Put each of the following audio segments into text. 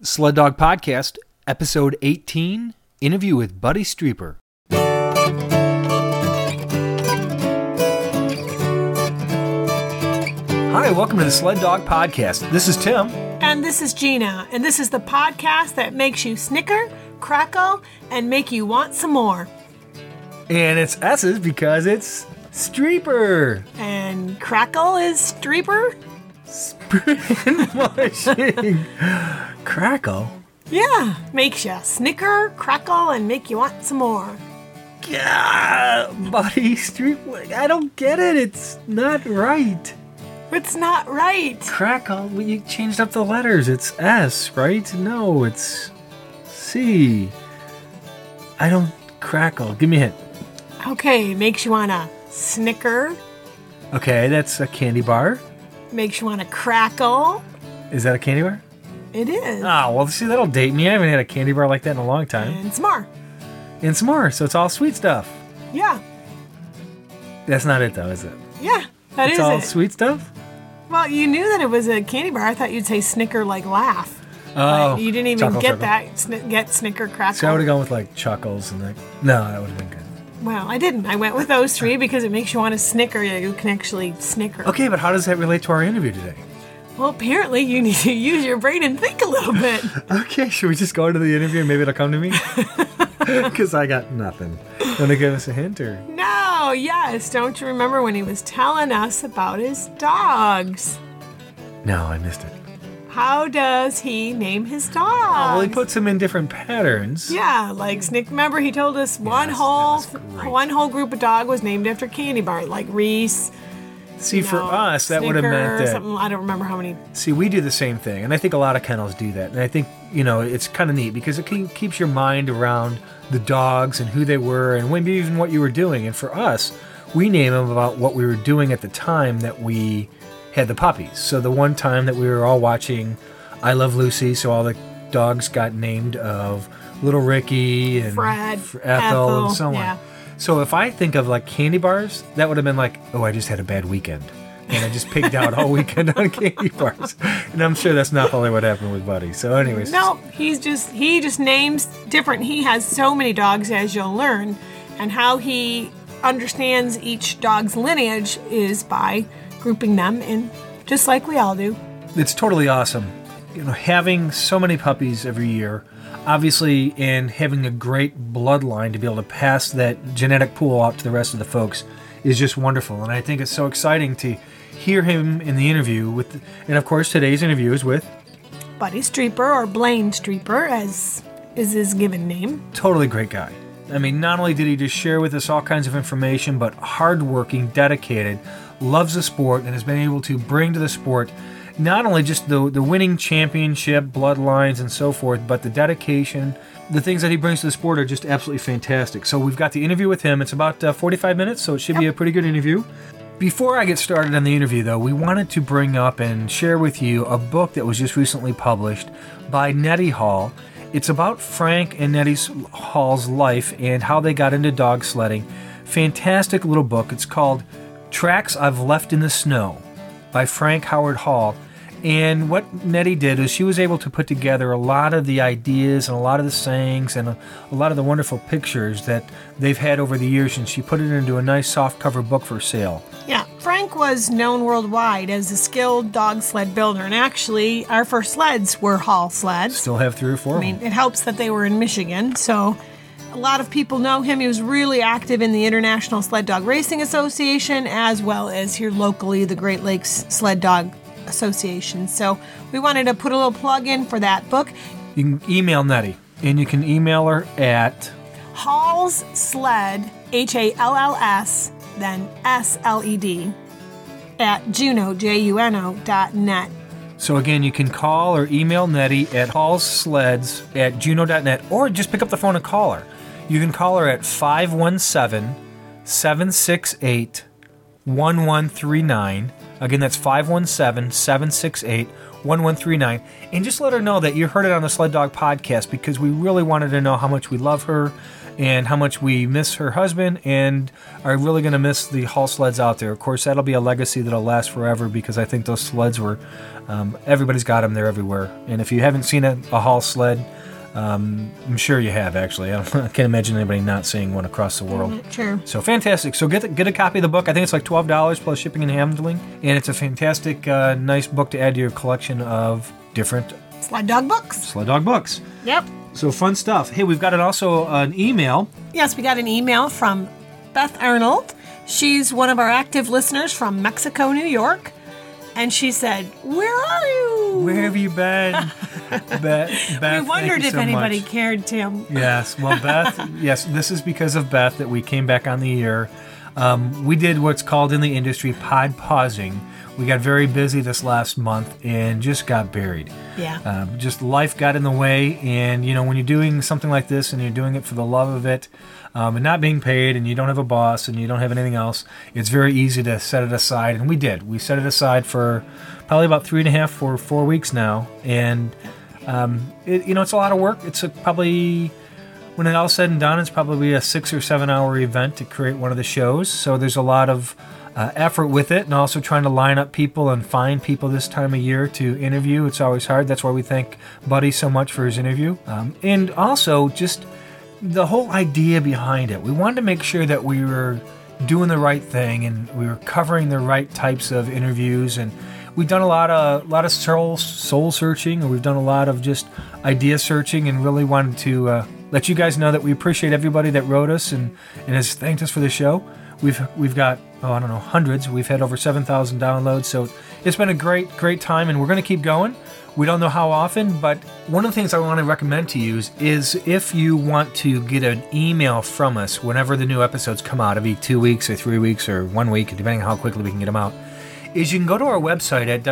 Sled Dog Podcast, Episode 18, interview with Buddy Streeper. Hi, welcome to the Sled Dog Podcast. This is Tim. And this is Gina. And this is the podcast that makes you snicker, crackle, and make you want some more. And it's S's because it's Streeper. And crackle is Streeper? Spring mushing. Crackle? Yeah, makes you snicker, crackle, and make you want some more. Yeah, Buddy Streeper. I don't get it. It's not right. It's not right. Crackle? Well, you changed up the letters. It's S, right? No, it's C. I don't crackle. Give me a hint. Okay, makes you want to snicker. Okay, that's a candy bar. Makes you want to crackle. Is that a candy bar? It is. Oh, well, see, that'll date me. I haven't had a candy bar like that in a long time. And some more. And some more, so it's all sweet stuff. Yeah. That's not it, though, is it? Yeah, that it's is all it. Sweet stuff? Well, you knew that it was a candy bar. I thought you'd say snicker like laugh. Oh. But you didn't even chuckle, get chuckle. that. Get snicker, crackle. So I would have gone with, like, chuckles and, like, no, that would have been good. Well, I didn't. I went with those three because it makes you want to snicker. You can actually snicker. Okay, but how does that relate to our interview today? Well, apparently you need to use your brain and think a little bit. Okay, should we just go into the interview and maybe it'll come to me? Because I got nothing. Want to give us a hint or? No, yes. Don't you remember when he was telling us about his dogs? No, I missed it. How does he name his dogs? Oh, well, he puts them in different patterns. Yeah, like Snick. Remember, he told us one whole group of dog was named after candy bar, like Reese. See, for us, that would have meant that. Something, I don't remember how many. See, we do the same thing, and I think a lot of kennels do that. And I think, it's kind of neat because it keeps your mind around the dogs and who they were and maybe even what you were doing. And for us, we name them about what we were doing at the time that we had the puppies. So the one time that we were all watching I Love Lucy, so all the dogs got named of Little Ricky and Fred, Ethel and so on. Yeah. So if I think of like candy bars, that would have been like, oh, I just had a bad weekend. And I just pigged out all weekend on candy bars. And I'm sure that's not probably what happened with Buddy. So anyways. No, he just names different. He has so many dogs, as you'll learn. And how he understands each dog's lineage is by grouping them in, just like we all do. It's totally awesome. Having so many puppies every year, obviously, and having a great bloodline to be able to pass that genetic pool out to the rest of the folks is just wonderful. And I think it's so exciting to hear him in the interview and of course today's interview is with Buddy Streeper, or Blaine Streeper, as is his given name. Totally great guy. I mean, not only did he just share with us all kinds of information, but hardworking, dedicated, loves the sport, and has been able to bring to the sport not only just the winning championship, bloodlines, and so forth, but the dedication. The things that he brings to the sport are just absolutely fantastic. So we've got the interview with him. It's about 45 minutes, so it should be a pretty good interview. Before I get started on the interview, though, we wanted to bring up and share with you a book that was just recently published by Nettie Hall. It's about Frank and Nettie Hall's life and how they got into dog sledding. Fantastic little book. It's called Tracks I've Left in the Snow by Frank Howard Hall. And what Nettie did is she was able to put together a lot of the ideas and a lot of the sayings and a lot of the wonderful pictures that they've had over the years, and she put it into a nice softcover book for sale. Yeah, Frank was known worldwide as a skilled dog sled builder, and actually our first sleds were Hall sleds. Still have 3 or 4 of them. It helps that they were in Michigan, so a lot of people know him. He was really active in the International Sled Dog Racing Association, as well as here locally, the Great Lakes Sled Dog Association. So we wanted to put a little plug in for that book. You can email Nettie, and you can email her at Hall's Sled, HALLS, then SLED, at juno.net. So again, you can call or email Nettie at hallsleds@juno.net, or just pick up the phone and call her. You can call her at 517-768-1139. Again, that's 517-768-1139. 1139. And just let her know that you heard it on the Sled Dog Podcast, because we really wanted to know how much we love her and how much we miss her husband and are really going to miss the Hall sleds out there. Of course, that'll be a legacy that'll last forever, because I think those sleds were, everybody's got them there everywhere. And if you haven't seen a Hall sled, I'm sure you have, actually. I can't imagine anybody not seeing one across the world. Sure. So fantastic. So get a copy of the book. I think it's like $12 plus shipping and handling. And it's a fantastic, nice book to add to your collection of different Sled Dog books. Sled Dog books. Yep. So fun stuff. Hey, we've got also an email. Yes, we got an email from Beth Arnold. She's one of our active listeners from Mexico, New York. And she said, "Where are you? Where have you been?" Beth, we wondered if so anybody much. cared, Tim. Yes. Well, Beth, yes, this is because of Beth that we came back on the air. We did what's called in the industry pod pausing. We got very busy this last month and just got buried. Yeah. Just life got in the way. And, when you're doing something like this and you're doing it for the love of it, and not being paid, and you don't have a boss and you don't have anything else, it's very easy to set it aside. And we did. We set it aside for probably about 3.5 or 4 weeks now. And, it's a lot of work. It's probably, when it all said and done, it's probably a 6 or 7 hour event to create one of the shows. So there's a lot of effort with it, and also trying to line up people and find people this time of year to interview. It's always hard. That's why we thank Buddy so much for his interview. And also just the whole idea behind it. We wanted to make sure that we were doing the right thing and we were covering the right types of interviews. And we've done a lot of soul searching, and we've done a lot of just idea searching, and really wanted to let you guys know that we appreciate everybody that wrote us and has thanked us for the show. We've got, hundreds. We've had over 7,000 downloads, so it's been a great time, and we're going to keep going. We don't know how often, but one of the things I want to recommend to you is if you want to get an email from us whenever the new episodes come out, every 2 weeks or 3 weeks or 1 week, depending on how quickly we can get them out, is you can go to our website at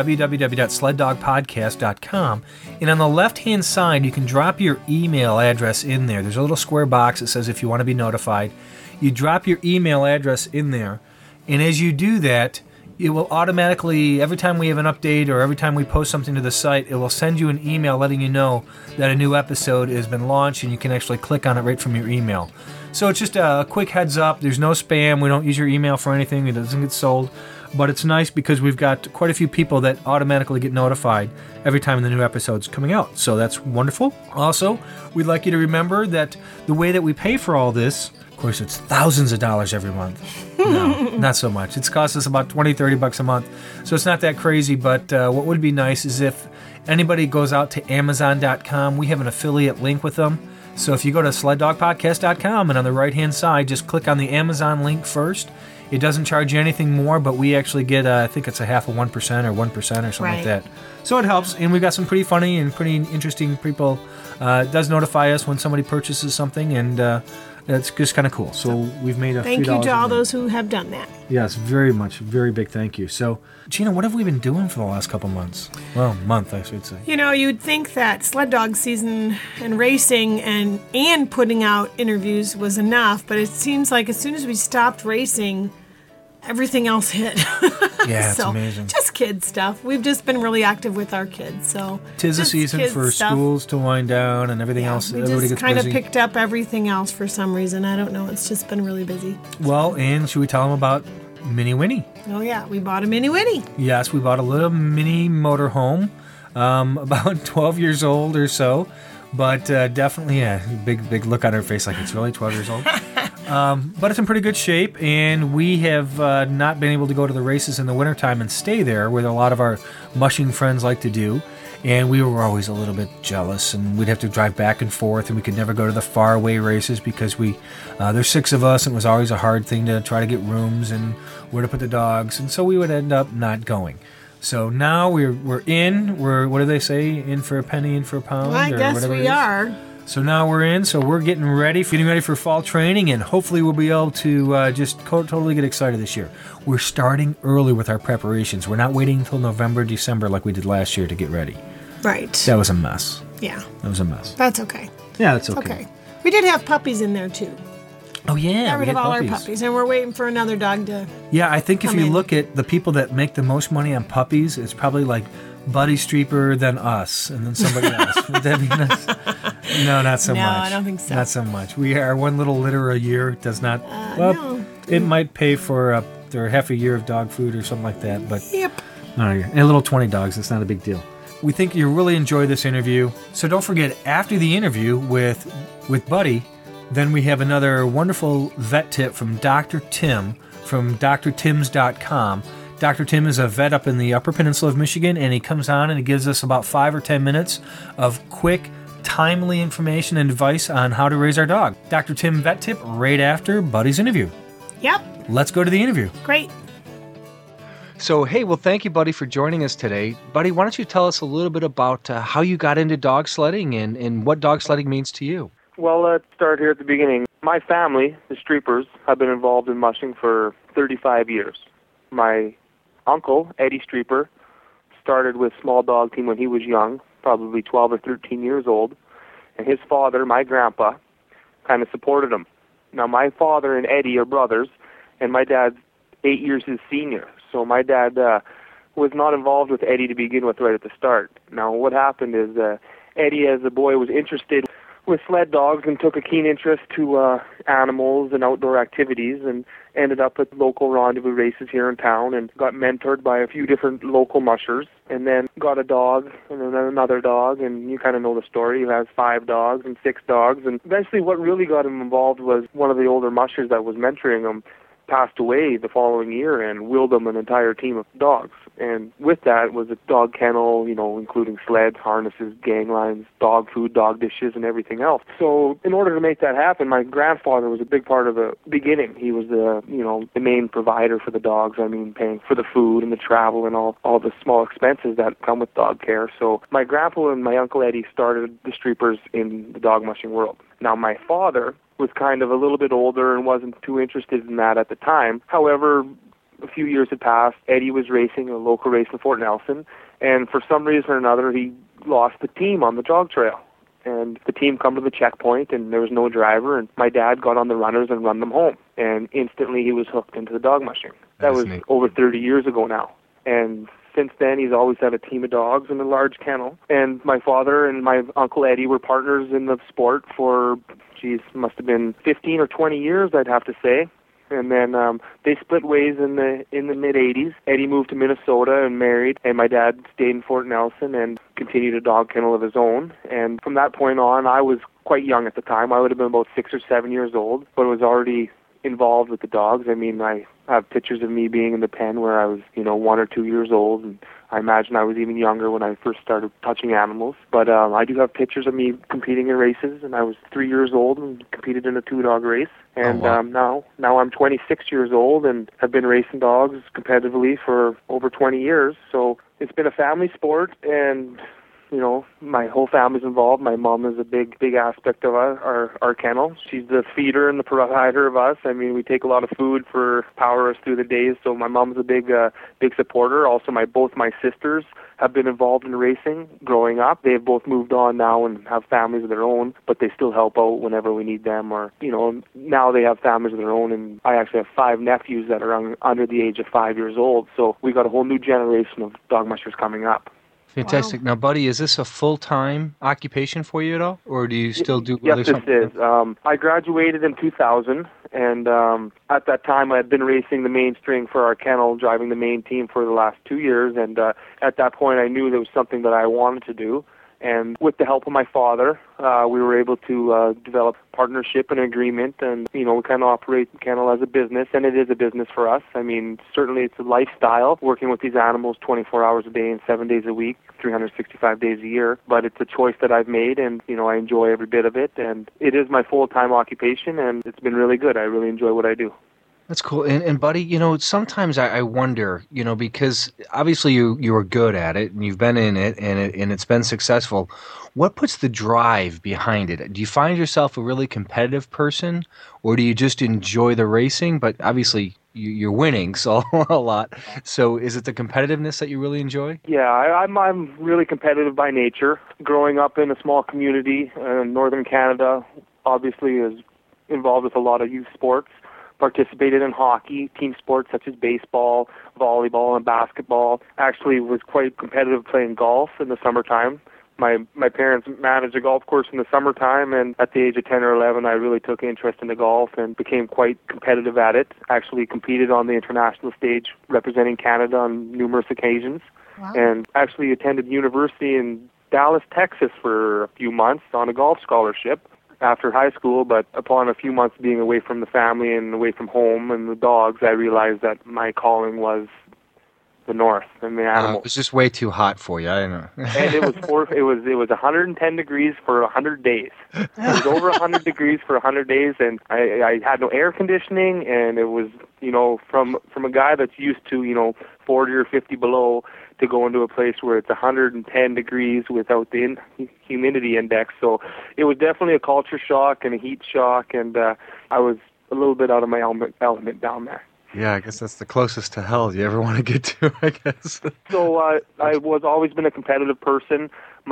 www.sleddogpodcast.com, and on the left-hand side, you can drop your email address in there. There's a little square box that says if you want to be notified. You drop your email address in there, and as you do that, it will automatically, every time we have an update or every time we post something to the site, it will send you an email letting you know that a new episode has been launched, and you can actually click on it right from your email. So it's just a quick heads up. There's no spam. We don't use your email for anything. It doesn't get sold. But it's nice because we've got quite a few people that automatically get notified every time the new episode's coming out. So that's wonderful. Also, we'd like you to remember that the way that we pay for all this, of course, it's thousands of dollars every month. No, not so much. It's cost us about $20-$30 a month. So it's not that crazy, but what would be nice is if anybody goes out to Amazon.com, we have an affiliate link with them. So if you go to sleddogpodcast.com and on the right-hand side, just click on the Amazon link first. It doesn't charge you anything more, but we actually get, I think it's a half of 1% or 1% or something like that. So it helps, and we've got some pretty funny and pretty interesting people. It does notify us when somebody purchases something, and it's just kind of cool. So we've made a few dollars. Thank you to all those who have done that. Yes, very much. Very big thank you. So, Gina, what have we been doing for the last couple months? Well, month, I should say. You'd think that sled dog season and racing and putting out interviews was enough, but it seems like as soon as we stopped racing, everything else hit. Yeah, it's amazing. Just kid stuff. We've just been really active with our kids. So 'tis a season for schools to wind down and everything else. We Everybody just gets busy. kind of picked up everything else for some reason. I don't know. It's just been really busy. Well, and should we tell them about Mini Winnie? Oh yeah, we bought a Mini Winnie. Yes, we bought a little mini motorhome, about 12 years old or so. But definitely, big look on her face like it's really 12 years old. But it's in pretty good shape, and we have not been able to go to the races in the wintertime and stay there, where a lot of our mushing friends like to do. And we were always a little bit jealous, and we'd have to drive back and forth, and we could never go to the faraway races because there's 6 of us, and it was always a hard thing to try to get rooms and where to put the dogs, and so we would end up not going. So now we're in. What do they say? In for a penny, in for a pound? Well, I guess we are. So now we're in. So we're getting ready for fall training, and hopefully we'll be able to just totally get excited this year. We're starting early with our preparations. We're not waiting until November, December like we did last year to get ready. Right. That was a mess. Yeah. That was a mess. That's okay. Yeah, that's okay. We did have puppies in there too. Oh, yeah. Got rid of all our puppies, and we're waiting for another dog to. Yeah, I think if you look at the people that make the most money on puppies, it's probably like Buddy Streeper, then us, and then somebody else. Would that be nice? No, not so much. No, I don't think so. Not so much. We are one little litter a year. Does not. No. It might pay for their half a year of dog food or something like that. But Yep. a little 20 dogs. It's not a big deal. We think you'll really enjoy this interview. So don't forget, after the interview with Buddy, then we have another wonderful vet tip from Dr. Tim from drtims.com. Dr. Tim is a vet up in the Upper Peninsula of Michigan, and he comes on and he gives us about 5 or 10 minutes of quick, timely information and advice on how to raise our dog. Dr. Tim vet tip right after Buddy's interview. Yep. Let's go to the interview. Great. So, hey, well, thank you, Buddy, for joining us today. Buddy, why don't you tell us a little bit about how you got into dog sledding and what dog sledding means to you? Well, let's start here at the beginning. My family, the Streepers, have been involved in mushing for 35 years. My uncle, Eddie Streeper, started with small dog team when he was young, probably 12 or 13 years old, and his father, my grandpa, kind of supported him. Now, my father and Eddie are brothers, and my dad's 8 years his senior, so my dad was not involved with Eddie to begin with right at the start. Now, what happened is Eddie, as a boy, was interested with sled dogs and took a keen interest to animals and outdoor activities and ended up at local rendezvous races here in town and got mentored by a few different local mushers and then got a dog and then another dog, and you kind of know the story. He has 5 dogs and 6 dogs, and eventually what really got him involved was one of the older mushers that was mentoring him passed away the following year and willed him an entire team of dogs. And with that was a dog kennel, including sleds, harnesses, gang lines, dog food, dog dishes, and everything else. So in order to make that happen, my grandfather was a big part of the beginning. He was the main provider for the dogs. I mean, paying for the food and the travel and all the small expenses that come with dog care. So my grandpa and my Uncle Eddie started the Streepers in the dog mushing world. Now, my father was kind of a little bit older and wasn't too interested in that at the time. However, a few years had passed. Eddie was racing a local race in Fort Nelson, and for some reason or another, he lost the team on the jog trail. And the team come to the checkpoint, and there was no driver, and my dad got on the runners and run them home. And instantly, he was hooked into the dog mushing. That was neat. Over 30 years ago now. And since then, he's always had a team of dogs and a large kennel. And my father and my Uncle Eddie were partners in the sport for, must have been 15 or 20 years, I'd have to say. And then they split ways in the mid-'80s. Eddie moved to Minnesota and married, and my dad stayed in Fort Nelson and continued a dog kennel of his own. And from that point on, I was quite young at the time. I would have been about 6 or 7 years old, but was already involved with the dogs. I mean, I have pictures of me being in the pen where I was, 1 or 2 years old, and I imagine I was even younger when I first started touching animals. But I do have pictures of me competing in races, and I was 3 years old and competed in a 2-dog race. And now I'm 26 years old and have been racing dogs competitively for over 20 years. So it's been a family sport, and my whole family's involved. My mom is a big aspect of our kennel. She's the feeder and the provider of us. I mean, we take a lot of food for power us through the days. So my mom's a big supporter. Also, both my sisters have been involved in racing growing up. They've both moved on now and have families of their own, but they still help out whenever we need them. Or now they have families of their own, and I actually have 5 nephews that are under the age of 5 years old. So we got a whole new generation of dog mushers coming up. Fantastic. Wow. Now, Buddy, is this a full-time occupation for you at all, or do you still do Yes, this is. I graduated in 2000, and at that time I had been racing the mainstream for our kennel, driving the main team for the last 2 years, and at that point I knew there was something that I wanted to do. And with the help of my father, we were able to develop partnership and agreement, and we kind of operate the kennel as a business, and it is a business for us. I mean, certainly it's a lifestyle, working with these animals 24 hours a day and 7 days a week, 365 days a year. But it's a choice that I've made, and I enjoy every bit of it, and it is my full-time occupation, and it's been really good. I really enjoy what I do. That's cool. And Buddy, sometimes I wonder, because obviously you are good at it and you've been in it and it's been successful. What puts the drive behind it? Do you find yourself a really competitive person, or do you just enjoy the racing? But obviously you're winning so a lot. So is it the competitiveness that you really enjoy? Yeah, I'm really competitive by nature. Growing up in a small community in northern Canada, obviously is involved with a lot of youth sports. participated in hockey, team sports such as baseball, volleyball, and basketball. Actually was quite competitive playing golf in the summertime. My parents managed a golf course in the summertime, and at the age of 10 or 11, I really took interest in the golf and became quite competitive at it. Actually competed on the international stage representing Canada on numerous occasions. Wow. And actually attended university in Dallas, Texas for a few months on a golf scholarship after high school, but upon a few months being away from the family and away from home and the dogs, I realized that my calling was the north and the animals. It was just way too hot for you. I don't know. And it was 110 degrees for 100 days. It was over 100 degrees for 100 days, and I had no air conditioning, and it was, from a guy that's used to, 40 or 50 below, to go into a place where it's 110 degrees without the humidity index. So it was definitely a culture shock and a heat shock, and I was a little bit out of my element down there. Yeah, I guess that's the closest to hell you ever want to get to, I guess. So I was always been a competitive person.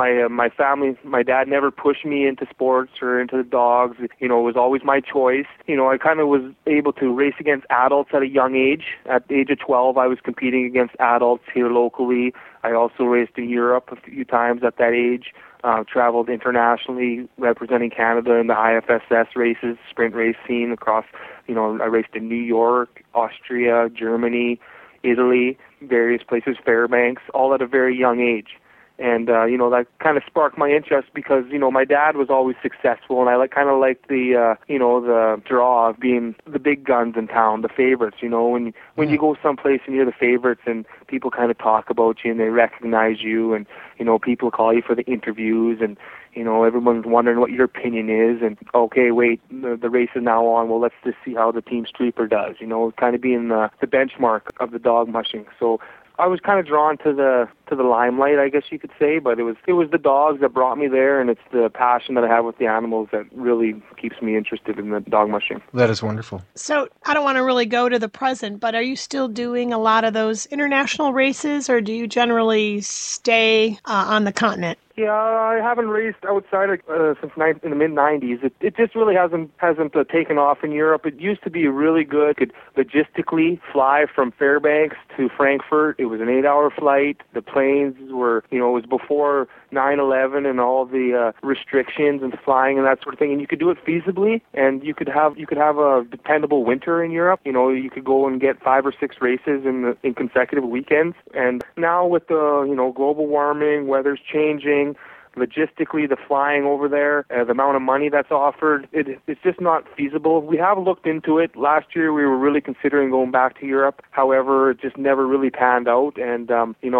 My family, my dad never pushed me into sports or into the dogs. It was always my choice. I kind of was able to race against adults at a young age. At the age of 12, I was competing against adults here locally. I also raced in Europe a few times at that age. Traveled internationally representing Canada in the IFSS races, sprint race scene across, I raced in New York, Austria, Germany, Italy, various places, Fairbanks, all at a very young age. And, that kind of sparked my interest because, my dad was always successful, and I kind of liked the, the draw of being the big guns in town, the favorites, when you go someplace and you're the favorites and people kind of talk about you and they recognize you and, people call you for the interviews and, everyone's wondering what your opinion is and, okay, wait, the race is now on, well, let's just see how the team streaper does, kind of being the benchmark of the dog mushing. So I was kind of drawn to the limelight, I guess you could say, but it was the dogs that brought me there, and it's the passion that I have with the animals that really keeps me interested in the dog mushing. That is wonderful. So I don't want to really go to the present, but are you still doing a lot of those international races, or do you generally stay on the continent? Yeah, I haven't raced outside since in the mid-'90s. It just really hasn't taken off in Europe. It used to be really good. Could logistically fly from Fairbanks to Frankfurt. It was an 8-hour flight. The planes were, it was before 9/11 and all the restrictions and flying and that sort of thing. And you could do it feasibly, and you could have a dependable winter in Europe. You could go and get 5 or 6 races in consecutive weekends. And now with the global warming, weather's changing. Logistically, the flying over there, the amount of money that's offered, it's just not feasible. We have looked into it. Last year, we were really considering going back to Europe. However, it just never really panned out. And,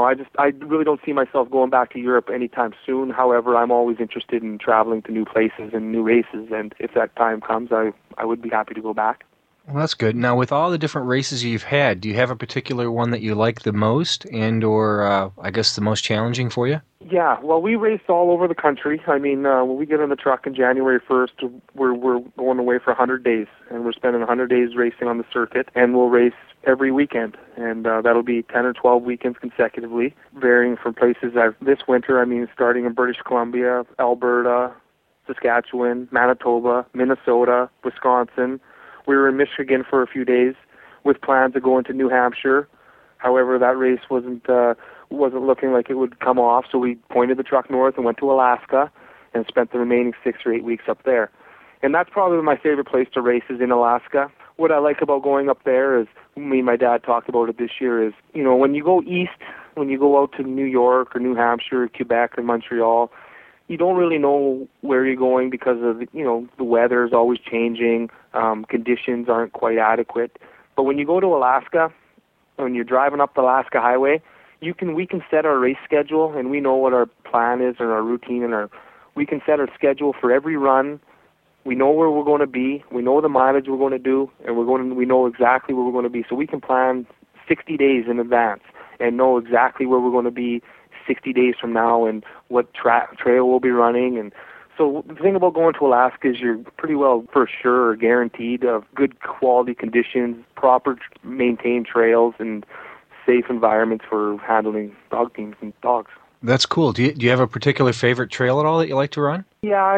I really don't see myself going back to Europe anytime soon. However, I'm always interested in traveling to new places and new races. And if that time comes, I would be happy to go back. Well, that's good. Now, with all the different races you've had, do you have a particular one that you like the most and or, I guess, the most challenging for you? Yeah, well, we raced all over the country. I mean, when we get in the truck on January 1st, we're going away for 100 days, and we're spending 100 days racing on the circuit, and we'll race every weekend, and that'll be 10 or 12 weekends consecutively, varying from places. This winter, starting in British Columbia, Alberta, Saskatchewan, Manitoba, Minnesota, Wisconsin. We were in Michigan for a few days with plans to go into New Hampshire. However, that race wasn't looking like it would come off, so we pointed the truck north and went to Alaska and spent the remaining 6 or 8 weeks up there. And that's probably my favorite place to race is in Alaska. What I like about going up there is, me and my dad talked about it this year, is, when you go east, when you go out to New York or New Hampshire, Quebec or Montreal, you don't really know where you're going because of, the weather is always changing, conditions aren't quite adequate. But when you go to Alaska, when you're driving up the Alaska Highway, we can set our race schedule, and we know what our plan is and our routine, and we can set our schedule for every run. We know where we're going to be. We know the mileage we're going to do, and we know exactly where we're going to be. So we can plan 60 days in advance and know exactly where we're going to be 60 days from now and what trail we'll be running. And so the thing about going to Alaska is you're pretty well for sure guaranteed of good quality conditions, proper maintained trails, and safe environments for handling dog teams and dogs. That's cool. Do you have a particular favorite trail at all that you like to run? Yeah,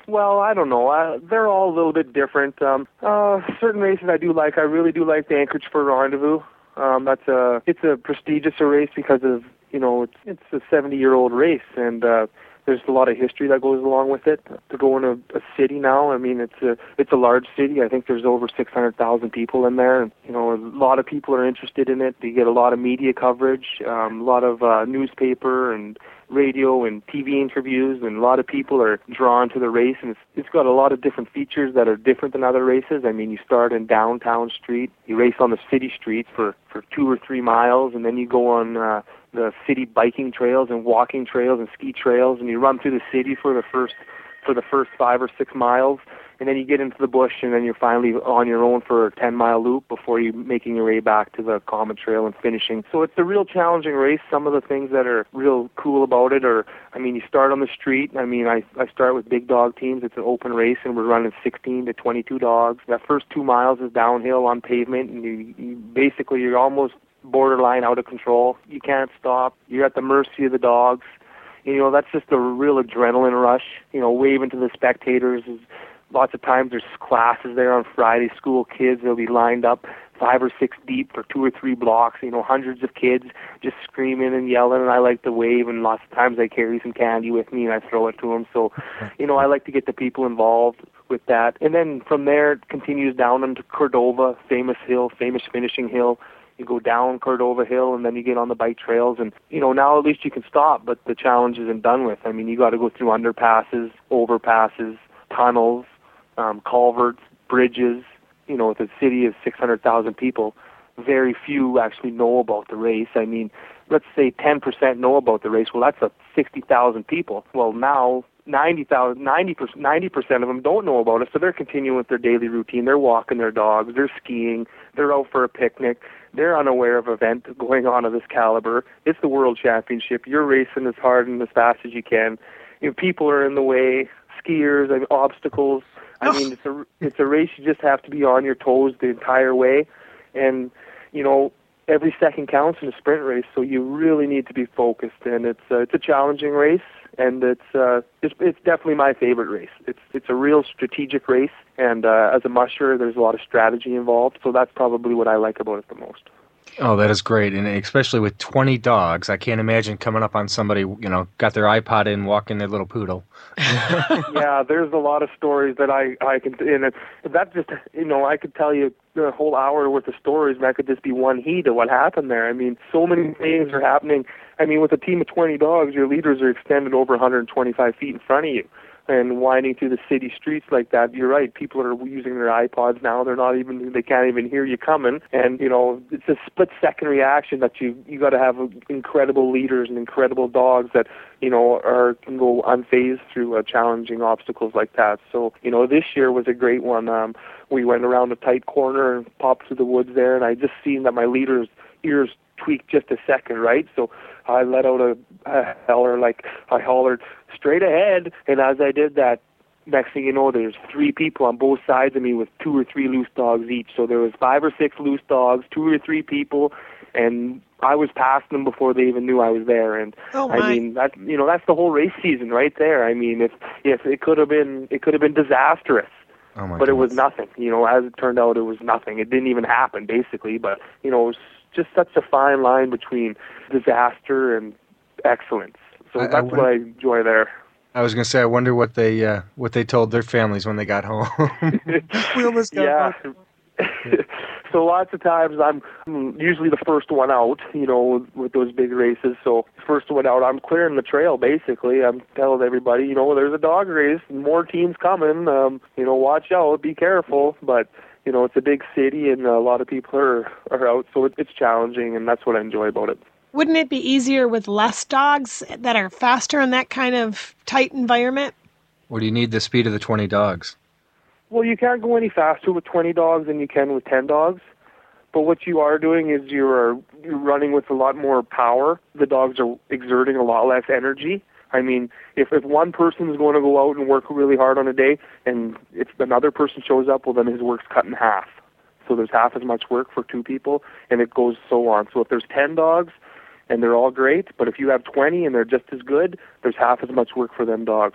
Well, I don't know. They're all a little bit different. Certain races I do like. I really do like the Anchorage Fur Rendezvous. It's a prestigious race because of, it's a 70-year-old race, and there's a lot of history that goes along with it. To go in a city now, I mean, it's a large city. I think there's over 600,000 people in there. And, a lot of people are interested in it. You get a lot of media coverage, a lot of newspaper and radio and TV interviews, and a lot of people are drawn to the race. And it's got a lot of different features that are different than other races. I mean, you start in downtown street, you race on the city streets for 2 or 3 miles, and then you go on the city biking trails and walking trails and ski trails, and you run through the city for the first 5 or 6 miles, and then you get into the bush, and then you're finally on your own for a 10-mile loop before you making your way back to the common trail and finishing. So it's a real challenging race. Some of the things that are real cool about it are, I mean, you start on the street. I mean, I start with big dog teams. It's an open race, and we're running 16 to 22 dogs. That first 2 miles is downhill on pavement, and you're almost borderline out of control. You can't stop. You're at the mercy of the dogs. That's just a real adrenaline rush. Waving to the spectators. Lots of times there's classes there on Friday, school kids. They'll be lined up 5 or 6 deep for 2 or 3 blocks. Hundreds of kids just screaming and yelling, and I like to wave, and lots of times I carry some candy with me and I throw it to them. So, I like to get the people involved with that. And then from there it continues down into Cordova, famous finishing hill. You go down Cordova Hill, and then you get on the bike trails, and now at least you can stop, but the challenge isn't done with. I mean, you got to go through underpasses, overpasses, tunnels, culverts, bridges. With a city of 600,000 people, very few actually know about the race. I mean, let's say 10% know about the race. Well, that's 60,000 people. Well, now 90% of them don't know about it, so they're continuing with their daily routine. They're walking their dogs, they're skiing, they're out for a picnic. They're unaware of an event going on of this caliber. It's the World Championship. You're racing as hard and as fast as you can. People are in the way, skiers, obstacles. I mean, it's a race you just have to be on your toes the entire way. And, every second counts in a sprint race, so you really need to be focused. And it's a challenging race, and it's definitely my favorite race. It's a real strategic race, and as a musher, there's a lot of strategy involved, so that's probably what I like about it the most. Oh, that is great, and especially with 20 dogs, I can't imagine coming up on somebody, got their iPod in, walking their little poodle. Yeah, there's a lot of stories that I can, and that just, I could tell you a whole hour worth of stories, and that could just be one heat of what happened there. I mean, so many things are happening. I mean, with a team of 20 dogs, your leaders are extended over 125 feet in front of you. And winding through the city streets like that, you're right. People are using their iPods now. They can't even hear you coming. And, it's a split-second reaction that you got to have incredible leaders and incredible dogs that, can go unfazed through challenging obstacles like that. So, this year was a great one. We went around a tight corner and popped through the woods there, and I just seen that my leader's ears tweaked just a second, right? So I let out a holler, like I hollered straight ahead, and as I did that, next thing you know, there's 3 people on both sides of me with 2 or 3 loose dogs each. So there was 5 or 6 loose dogs, 2 or 3 people, and I was past them before they even knew I was there. And I mean, that's the whole race season right there. I mean, if it could have been disastrous. Oh my but goodness. It was nothing. As it turned out, it was nothing. It didn't even happen, basically. But it was just such a fine line between disaster and excellence. So that's what I enjoy there. I was going to say, I wonder what they told their families when they got home. We almost got home. So lots of times I'm usually the first one out, with those big races. So first one out, I'm clearing the trail, basically. I'm telling everybody, there's a dog race, more teams coming, watch out, be careful. But, it's a big city and a lot of people are out, so it's challenging, and that's what I enjoy about it. Wouldn't it be easier with less dogs that are faster in that kind of tight environment? Or do you need the speed of the 20 dogs? Well, you can't go any faster with 20 dogs than you can with 10 dogs. But what you are doing is you're running with a lot more power. The dogs are exerting a lot less energy. I mean, if one person is going to go out and work really hard on a day, and if another person shows up, well, then his work's cut in half. So there's half as much work for 2 people, and it goes so on. So if there's 10 dogs, and they're all great, but if you have 20 and they're just as good, there's half as much work for them dogs.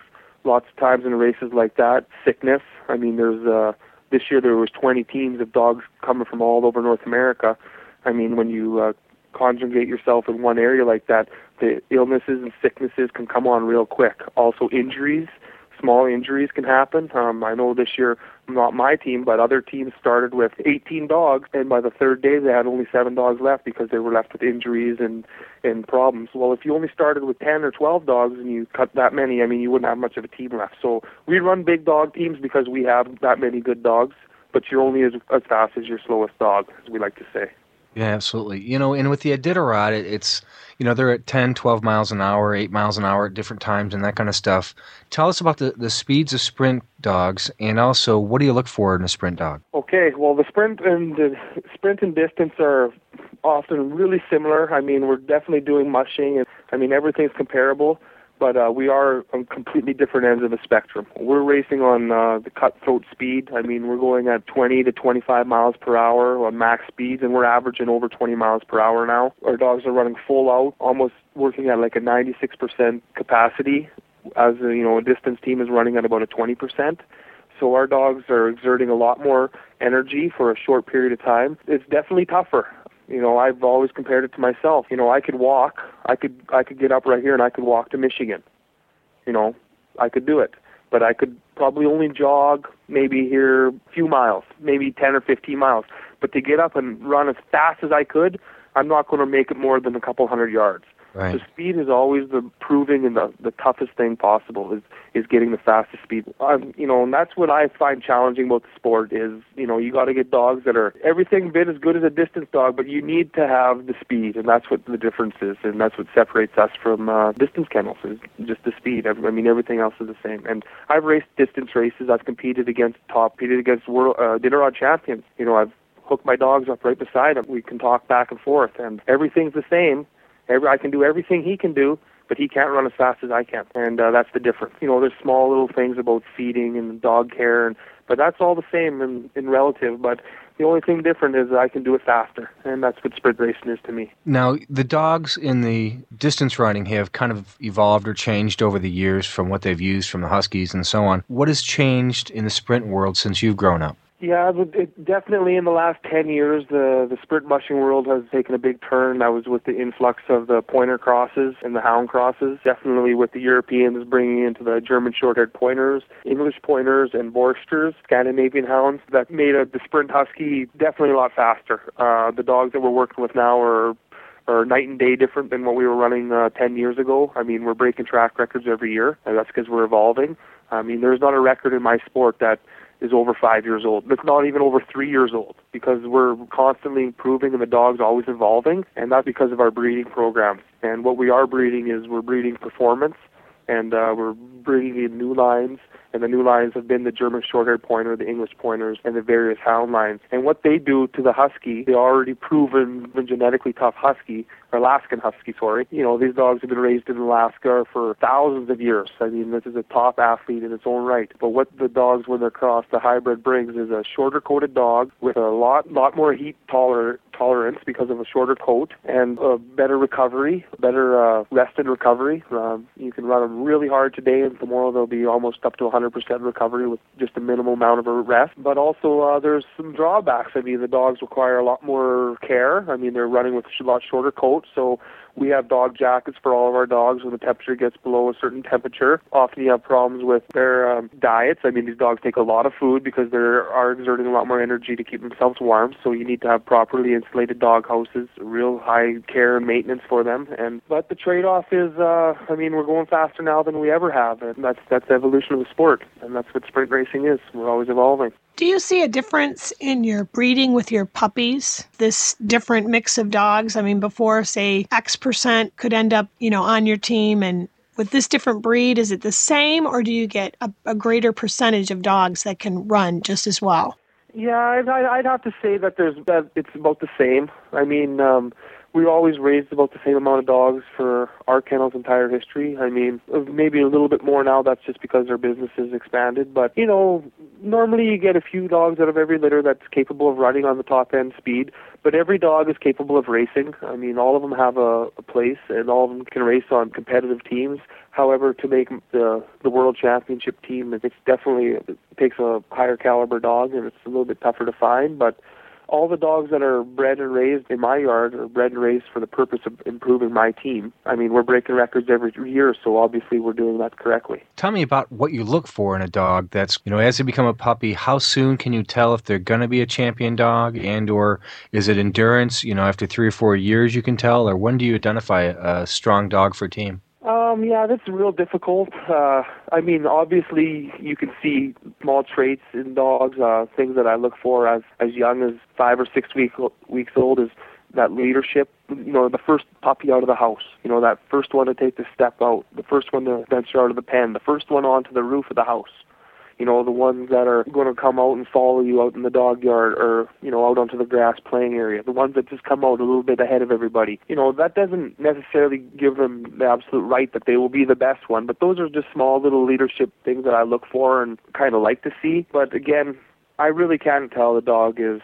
lots of times in races like that, sickness. I mean, this year there was 20 teams of dogs coming from all over North America. I mean, when you conjugate yourself in one area like that, the illnesses and sicknesses can come on real quick. Also injuries, small injuries can happen. I know this year, not my team, but other teams started with 18 dogs, and by the third day they had only 7 dogs left because they were left with injuries and problems. Well, if you only started with 10 or 12 dogs and you cut that many, I mean, you wouldn't have much of a team left. So we run big dog teams because we have that many good dogs, but you're only as fast as your slowest dog, as we like to say. Yeah, absolutely. You know, and with the Iditarod, it's, you know, they're at 10, 12 miles an hour, 8 miles an hour at different times and that kind of stuff. Tell us about the speeds of sprint dogs, and also what do you look for in a sprint dog? Okay, well, the sprint and distance are often really similar. I mean, we're definitely doing mushing, and I mean, everything's comparable. But we are on completely different ends of the spectrum. We're racing on the cutthroat speed. I mean, we're going at 20 to 25 miles per hour on max speeds, and we're averaging over 20 miles per hour now. Our dogs are running full out, almost working at like a 96% capacity, as a distance team is running at about a 20%. So our dogs are exerting a lot more energy for a short period of time. It's definitely tougher. I've always compared it to myself. I could walk. I could get up right here and I could walk to Michigan. I could do it. But I could probably only jog maybe here a few miles, maybe 10 or 15 miles. But to get up and run as fast as I could, I'm not going to make it more than a couple hundred yards. Right. So speed is always the proving and the toughest thing possible is getting the fastest speed. And that's what I find challenging about the sport is, you got to get dogs that are everything bit as good as a distance dog, but you need to have the speed, and that's what the difference is, and that's what separates us from distance kennels is just the speed. I mean, everything else is the same. And I've raced distance races. I've competed against world Iditarod champions. I've hooked my dogs up right beside them. We can talk back and forth, and everything's the same. I can do everything he can do, but he can't run as fast as I can, and that's the difference. There's small little things about feeding and dog care, but that's all the same in relative. But the only thing different is I can do it faster, and that's what sprint racing is to me. Now, the dogs in the distance running have kind of evolved or changed over the years from what they've used from the Huskies and so on. What has changed in the sprint world since you've grown up? Yeah, definitely in the last 10 years, the sprint mushing world has taken a big turn. That was with the influx of the pointer crosses and the hound crosses. Definitely with the Europeans bringing into the German short-haired pointers, English pointers, and Borsters, Scandinavian hounds, that made the sprint husky definitely a lot faster. The dogs that we're working with now are night and day different than what we were running 10 years ago. I mean, we're breaking track records every year, and that's because we're evolving. I mean, there's not a record in my sport that is over 5 years old. It's not even over 3 years old because we're constantly improving and the dog's always evolving, and that's because of our breeding programs. And what we are breeding is we're breeding performance, and we're breeding in new lines, and the new lines have been the German short-haired pointer, the English pointers, and the various hound lines. And what they do to the husky, the already proven genetically tough husky, or Alaskan husky, sorry. These dogs have been raised in Alaska for thousands of years. I mean, this is a top athlete in its own right. But what the dogs, when they're crossed, the hybrid brings is a shorter-coated dog with a lot more heat tolerance because of a shorter coat and a better recovery, better rest and recovery. You can run them really hard today, and tomorrow they'll be almost up to 100% recovery with just a minimal amount of a rest. But also there's some drawbacks. I mean, the dogs require a lot more care. I mean, they're running with a lot shorter coats, so we have dog jackets for all of our dogs when the temperature gets below a certain temperature. Often you have problems with their diets. I mean, these dogs take a lot of food because they are exerting a lot more energy to keep themselves warm, so you need to have properly insulated dog houses, real high care and maintenance for them. But the trade-off is, we're going faster now than we ever have, and that's the evolution of the sport, and that's what sprint racing is. We're always evolving. Do you see a difference in your breeding with your puppies? This different mix of dogs? I mean, before, say, X% could end up, on your team, and with this different breed, is it the same, or do you get a greater percentage of dogs that can run just as well? Yeah, I'd have to say that it's about the same. I mean, we always raised about the same amount of dogs for our kennel's entire history. I mean, maybe a little bit more now. That's just because our business has expanded. But, normally you get a few dogs out of every litter that's capable of running on the top end speed, but every dog is capable of racing. I mean, all of them have a place, and all of them can race on competitive teams. However, to make the world championship team, it takes a higher caliber dog, and it's a little bit tougher to find, but all the dogs that are bred and raised in my yard are bred and raised for the purpose of improving my team. I mean, we're breaking records every year, so obviously we're doing that correctly. Tell me about what you look for in a dog that's, as they become a puppy, how soon can you tell if they're going to be a champion dog, and or is it endurance, after 3 or 4 years you can tell, or when do you identify a strong dog for a team? Yeah, that's real difficult. I mean, obviously, you can see small traits in dogs. Things that I look for as young as 5 or 6 weeks old is that leadership. The first puppy out of the house. That first one to take the step out. The first one to venture out of the pen. The first one onto the roof of the house. The ones that are going to come out and follow you out in the dog yard or, out onto the grass playing area. The ones that just come out a little bit ahead of everybody. That doesn't necessarily give them the absolute right that they will be the best one, but those are just small little leadership things that I look for and kind of like to see. But again, I really can't tell the dog is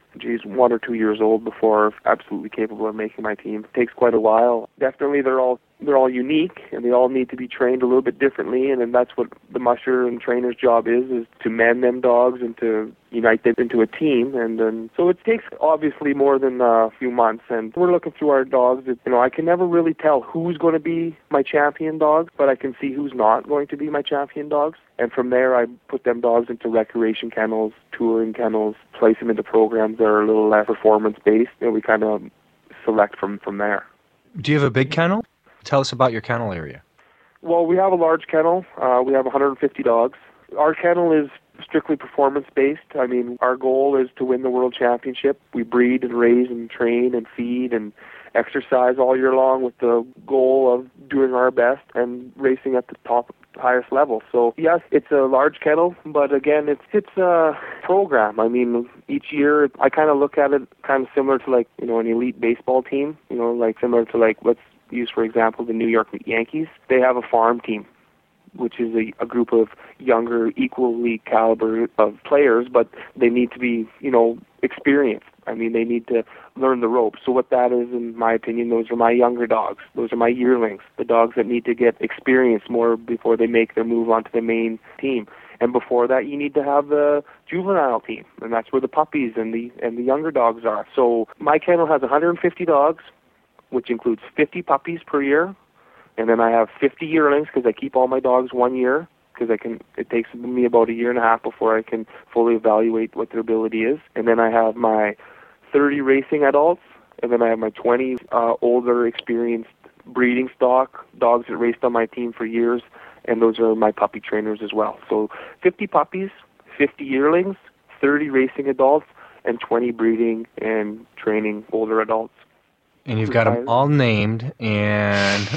1 or 2 years old before absolutely capable of making my team. It takes quite a while. Definitely they're all unique, and they all need to be trained a little bit differently, and then that's what the musher and trainer's job is to mend them dogs and to unite them into a team. And so it takes obviously more than a few months, and we're looking through our dogs. I can never really tell who's going to be my champion dog, but I can see who's not going to be my champion dogs. And from there, I put them dogs into recreation kennels, touring kennels, place them into programs that are a little less performance-based, and we kind of select from there. Do you have a big kennel? Tell us about your kennel area. Well, we have a large kennel. We have 150 dogs. Our kennel is strictly performance-based. I mean, our goal is to win the world championship. We breed and raise and train and feed and exercise all year long with the goal of doing our best and racing at the highest level. So yes, it's a large kennel, but again, it's a program. I mean, each year I kind of look at it kind of similar to an elite baseball team. Similar to let's use for example the New York Yankees. They have a farm team, which is a group of younger, equally caliber of players, but they need to be experienced. I mean, they need to learn the ropes. So what that is, in my opinion, those are my younger dogs. Those are my yearlings, the dogs that need to get experience more before they make their move onto the main team. And before that, you need to have the juvenile team, and that's where the puppies and the younger dogs are. So my kennel has 150 dogs, which includes 50 puppies per year, and then I have 50 yearlings because I keep all my dogs 1 year. Because it takes me about 1.5 years before I can fully evaluate what their ability is. And then I have my 30 racing adults, and then I have my 20 older, experienced breeding stock, dogs that raced on my team for years, and those are my puppy trainers as well. So 50 puppies, 50 yearlings, 30 racing adults, and 20 breeding and training older adults. And you've got them all named, and...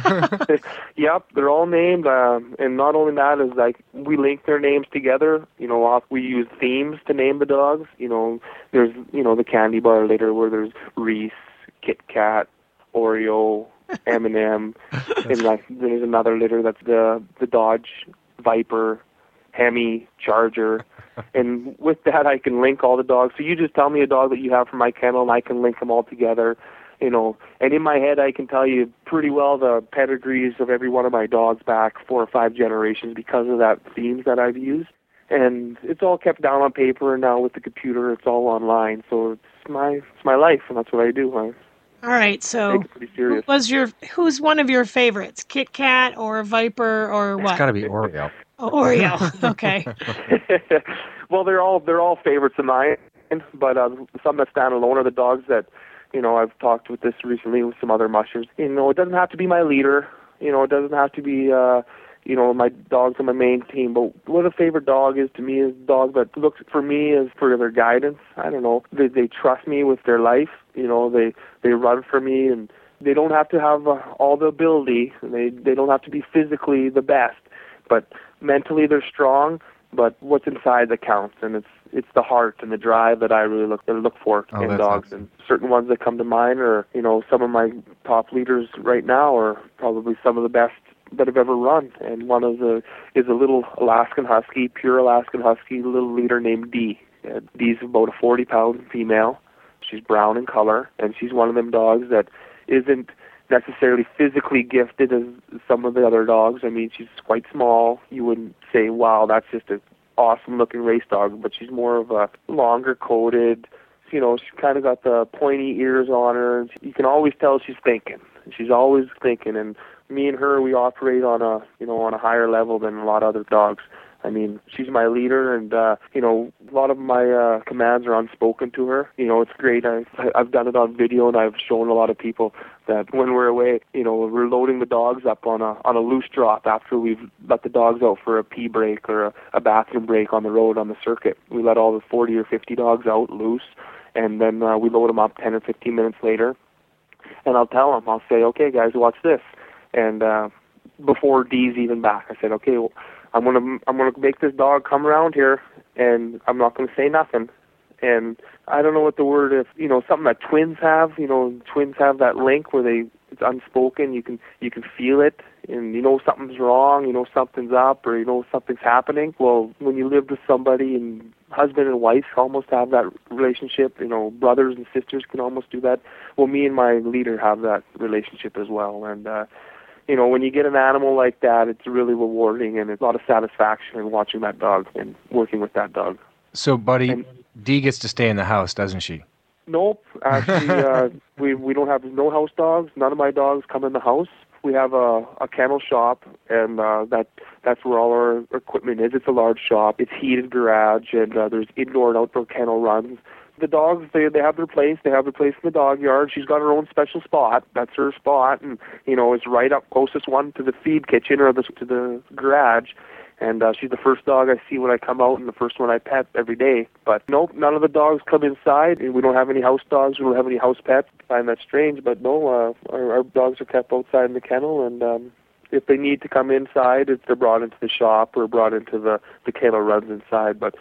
Yep, they're all named, and not only that is we link their names together. We use themes to name the dogs. There's the candy bar litter where there's Reese, Kit Kat, Oreo, M&M, and there's another litter that's the Dodge Viper, Hemi, Charger. And with that, I can link all the dogs. So you just tell me a dog that you have from my kennel, and I can link them all together. And in my head, I can tell you pretty well the pedigrees of every one of my dogs back 4 or 5 generations because of that themes that I've used. And it's all kept down on paper, and now with the computer, it's all online. So it's my life, and that's what I do. All right, so take it pretty serious. Who's one of your favorites? Kit Kat or Viper or what? It's got to be Oreo. Oh, Oreo. Okay. Well, they're all favorites of mine, but some that stand alone are the dogs that. I've talked with this recently with some other mushers. It doesn't have to be my leader. It doesn't have to be, my dogs on my main team. But what a favorite dog is to me is a dog that looks for me as for their guidance. I don't know. They trust me with their life. They run for me, and they don't have to have all the ability. They don't have to be physically the best, but mentally they're strong. But what's inside that counts, and it's the heart and the drive that I really look for in dogs. Awesome. And certain ones that come to mind are, some of my top leaders right now are probably some of the best that have ever run. And one of the is a little Alaskan Husky, pure Alaskan Husky, little leader named Dee. Dee's about a 40-pound female. She's brown in color, and she's one of them dogs that isn't necessarily physically gifted as some of the other dogs. I mean, she's quite small. You wouldn't say, wow, that's just an awesome-looking race dog, but she's more of a longer-coated, you know, she's kind of got the pointy ears on her, and you can always tell she's thinking. She's always thinking, and me and her, we operate on a higher level than a lot of other dogs. I mean, she's my leader, and, you know, a lot of my commands are unspoken to her. You know, it's great. I've done it on video, and I've shown a lot of people that when we're away, you know, we're loading the dogs up on a loose drop after we've let the dogs out for a pee break or a bathroom break on the road on the circuit. We let all the 40 or 50 dogs out loose, and then we load them up 10 or 15 minutes later. And I'll tell them, I'll say, okay, guys, watch this. And before Dee's even back, I said, okay, well, I'm gonna make this dog come around here, and I'm not gonna say nothing. And I don't know what the word is, you know, something that twins have. You know, twins have that link where it's unspoken. You can feel it, and you know something's wrong. You know something's up, or you know something's happening. Well, when you live with somebody, and husband and wife almost have that relationship. You know, brothers and sisters can almost do that. Well, me and my leader have that relationship as well, and. You know, when you get an animal like that, it's really rewarding, and it's a lot of satisfaction in watching that dog and working with that dog. So, buddy, Dee gets to stay in the house, doesn't she? Nope. Actually, we don't have no house dogs. None of my dogs come in the house. We have a kennel shop, and that's where all our equipment is. It's a large shop. It's heated garage, and there's indoor and outdoor kennel runs. The dogs, they have their place. They have their place in the dog yard. She's got her own special spot. That's her spot, and you know, it's right up closest one to the feed kitchen or to the garage. And she's the first dog I see when I come out, and the first one I pet every day. But nope, none of the dogs come inside. We don't have any house dogs. We don't have any house pets. I find that strange, but no, our dogs are kept outside in the kennel, and if they need to come inside, they're brought into the shop or brought into the kennel runs inside. But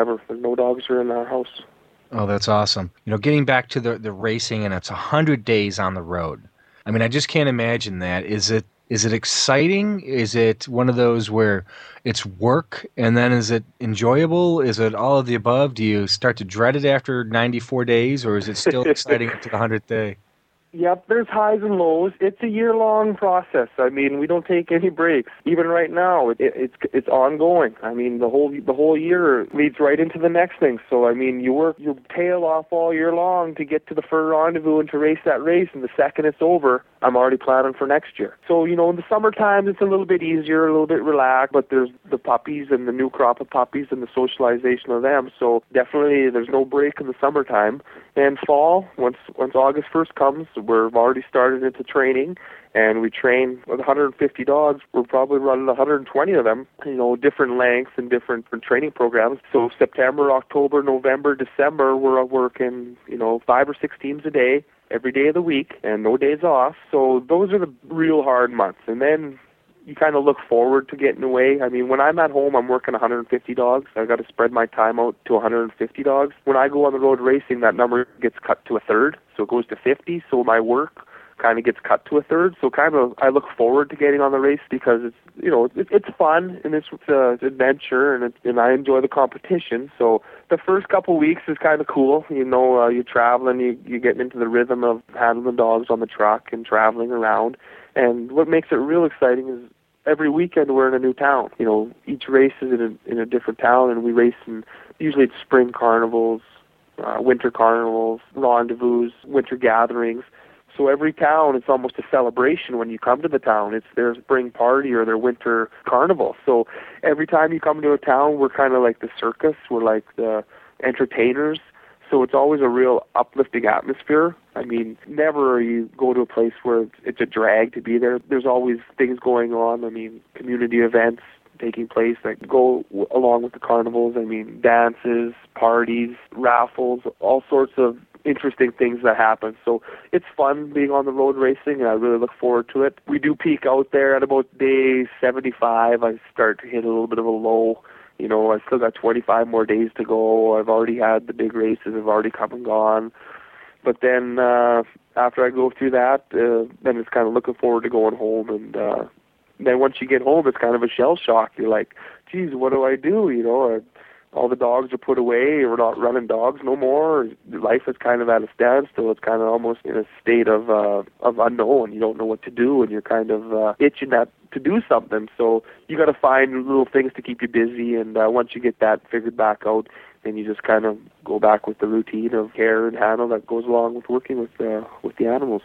no dogs are in our house. Oh, that's awesome. You know, getting back to the racing, and it's 100 days on the road. I mean, I just can't imagine that. Is it exciting? Is it one of those where it's work, and then is it enjoyable? Is it all of the above? Do you start to dread it after 94 days, or is it still exciting up to the 100th day? Yep, there's highs and lows. It's a year-long process. I mean, we don't take any breaks. Even right now, it's ongoing. I mean, the whole year leads right into the next thing. So, I mean, you work your tail off all year long to get to the first rendezvous and to race that race, and the second it's over, I'm already planning for next year. So, you know, in the summertime, it's a little bit easier, a little bit relaxed, but there's the puppies and the new crop of puppies and the socialization of them. So, definitely, there's no break in the summertime. And fall, once August 1st comes, we're already started into training, and we train with 150 dogs. We're probably running 120 of them, you know, different lengths and different training programs. So September, October, November, December, we're working, you know, 5 or 6 teams a day, every day of the week, and no days off. So those are the real hard months. And then you kind of look forward to getting away. I mean, when I'm at home, I'm working 150 dogs. I've got to spread my time out to 150 dogs. When I go on the road racing, that number gets cut to a third, so it goes to 50. So my work kind of gets cut to a third. So kind of I look forward to getting on the race because it's, you know, it's fun and it's adventure, and I enjoy the competition. So the first couple weeks is kind of cool. You know, you're traveling, you're getting into the rhythm of handling dogs on the truck and traveling around. And what makes it real exciting is every weekend we're in a new town. You know, each race is in a different town, and we race in, usually it's spring carnivals, winter carnivals, rendezvous, winter gatherings. So every town, it's almost a celebration when you come to the town. It's their spring party or their winter carnival. So every time you come to a town, we're kind of like the circus. We're like the entertainers. So it's always a real uplifting atmosphere. I mean, never you go to a place where it's a drag to be there. There's always things going on. I mean, community events taking place that go along with the carnivals. I mean, dances, parties, raffles, all sorts of interesting things that happen. So it's fun being on the road racing, and I really look forward to it. We do peak out there at about day 75. I start to hit a little bit of a low. You know, I still got 25 more days to go. I've already had the big races. Have already come and gone. But then after I go through that, then it's kind of looking forward to going home and then once you get home, it's kind of a shell shock. You're like, geez, what do I do? All the dogs are put away. We're not running dogs no more. Life is kind of at a standstill. It's kind of almost in a state of unknown. You don't know what to do, and you're kind of itching to do something. So you got to find little things to keep you busy. And once you get that figured back out, then you just kind of go back with the routine of care and handle that goes along with working with the animals.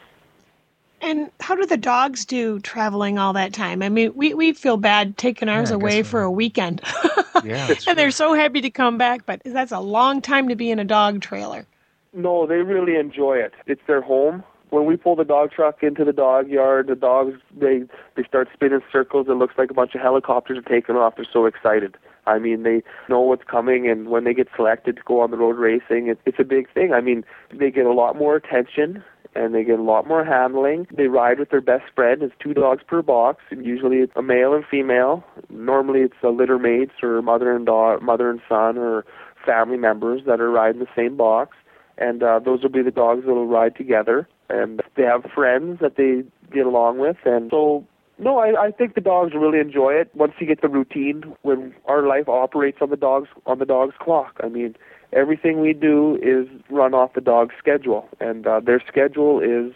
And how do the dogs do traveling all that time? I mean, we feel bad taking ours away for a weekend. Yeah, and they're so happy to come back, but that's a long time to be in a dog trailer. No, they really enjoy it. It's their home. When we pull the dog truck into the dog yard, the dogs, they start spinning circles. It looks like a bunch of helicopters are taking off. They're so excited. I mean, they know what's coming, and when they get selected to go on the road racing, it's a big thing. I mean, they get a lot more attention, and they get a lot more handling. They ride with their best friend. It's 2 dogs per box, and usually it's a male and female. Normally it's a litter mates or mother and son or family members that are riding the same box, and those will be the dogs that will ride together. And they have friends that they get along with, and so no, I think the dogs really enjoy it once you get the routine. When our life operates on the dog's clock. I mean, everything we do is run off the dog's schedule, and their schedule is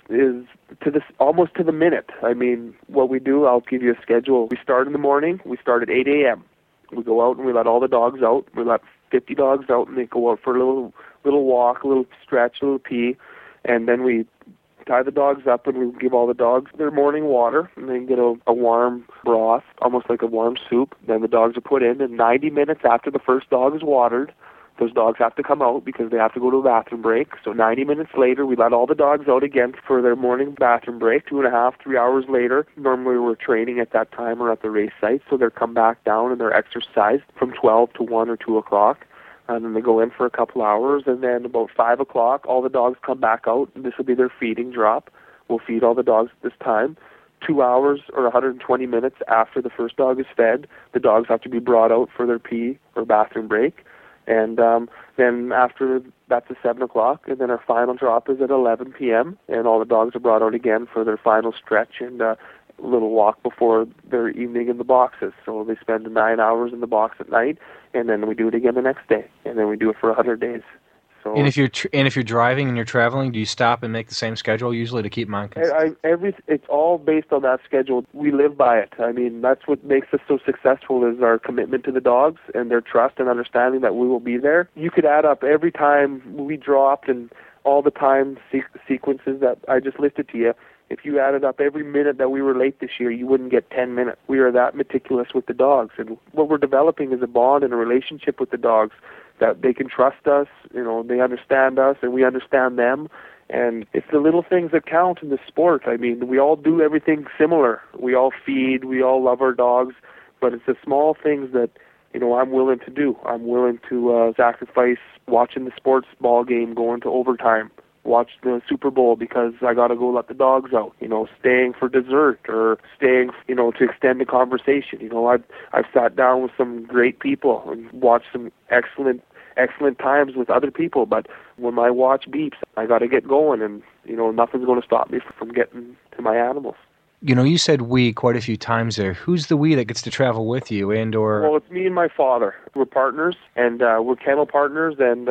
almost to the minute. I mean, what we do, I'll give you a schedule. We start in the morning. We start at 8 a.m. We go out and we let all the dogs out. We let 50 dogs out, and they go out for a little walk, a little stretch, a little pee, and then we tie the dogs up, and we give all the dogs their morning water, and they get a warm broth, almost like a warm soup. Then the dogs are put in, and 90 minutes after the first dog is watered, those dogs have to come out because they have to go to a bathroom break. So 90 minutes later, we let all the dogs out again for their morning bathroom break. 2.5, 3 hours later, normally we're training at that time or at the race site, so they're come back down and they're exercised from 12 to 1 or 2 o'clock. And then they go in for a couple hours, and then about 5 o'clock, all the dogs come back out, and this will be their feeding drop. We'll feed all the dogs at this time. 2 hours or 120 minutes after the first dog is fed, the dogs have to be brought out for their pee or bathroom break. And then after that's at 7 o'clock, and then our final drop is at 11 p.m., and all the dogs are brought out again for their final stretch and a little walk before their evening in the boxes. So they spend 9 hours in the box at night, and then we do it again the next day, and then we do it for 100 days. So, and if you're driving and you're traveling, do you stop and make the same schedule usually to keep them on consistent? It's all based on that schedule. We live by it. I mean, that's what makes us so successful is our commitment to the dogs and their trust and understanding that we will be there. You could add up every time we dropped and all the time sequences that I just listed to you. If you added up every minute that we were late this year, you wouldn't get 10 minutes. We are that meticulous with the dogs. And what we're developing is a bond and a relationship with the dogs that they can trust us, they understand us, and we understand them. And it's the little things that count in the sport. I mean, we all do everything similar. We all feed, we all love our dogs, but it's the small things that, I'm willing to do. I'm willing to sacrifice watching the sports ball game going to overtime, watch the Super Bowl because I got to go let the dogs out, staying for dessert or staying, to extend the conversation. I've sat down with some great people and watched some excellent times with other people, but when my watch beeps, I got to get going, and, nothing's going to stop me from getting to my animals. You said we quite a few times there. Who's the we that gets to travel with you and/or? Well, it's me and my father. We're partners, and we're kennel partners, and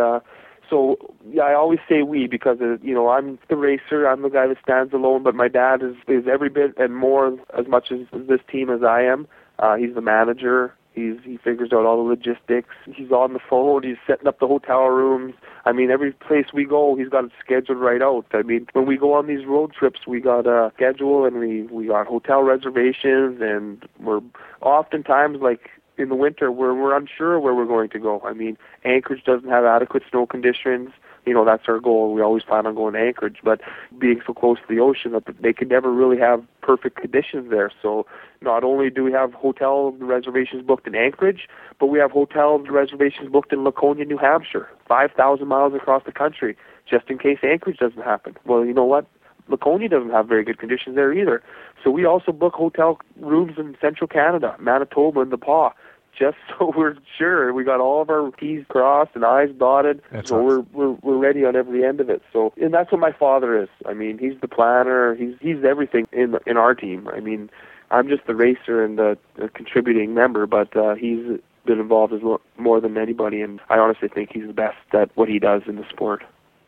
so yeah, I always say we because I'm the racer. I'm the guy that stands alone, but my dad is every bit and more as much as this team as I am. He's the manager. He figures out all the logistics. He's on the phone. He's setting up the hotel rooms. I mean, every place we go, he's got it scheduled right out. I mean, when we go on these road trips, we got a schedule and we got hotel reservations, and we're oftentimes like in the winter we're unsure where we're going to go. I mean, Anchorage doesn't have adequate snow conditions. That's our goal. We always plan on going to Anchorage, but being so close to the ocean, they could never really have perfect conditions there. So not only do we have hotel reservations booked in Anchorage, but we have hotel reservations booked in Laconia, New Hampshire, 5,000 miles across the country, just in case Anchorage doesn't happen. Well, you know what? Laconia doesn't have very good conditions there either. So we also book hotel rooms in central Canada, Manitoba, and the Paw, just so we're sure we got all of our T's crossed and I's dotted. That's awesome. We're ready on every end of it. So, and that's what my father is. I mean, he's the planner. He's everything in our team. I mean, I'm just the racer and the contributing member, but he's been involved more than anybody, and I honestly think he's the best at what he does in the sport.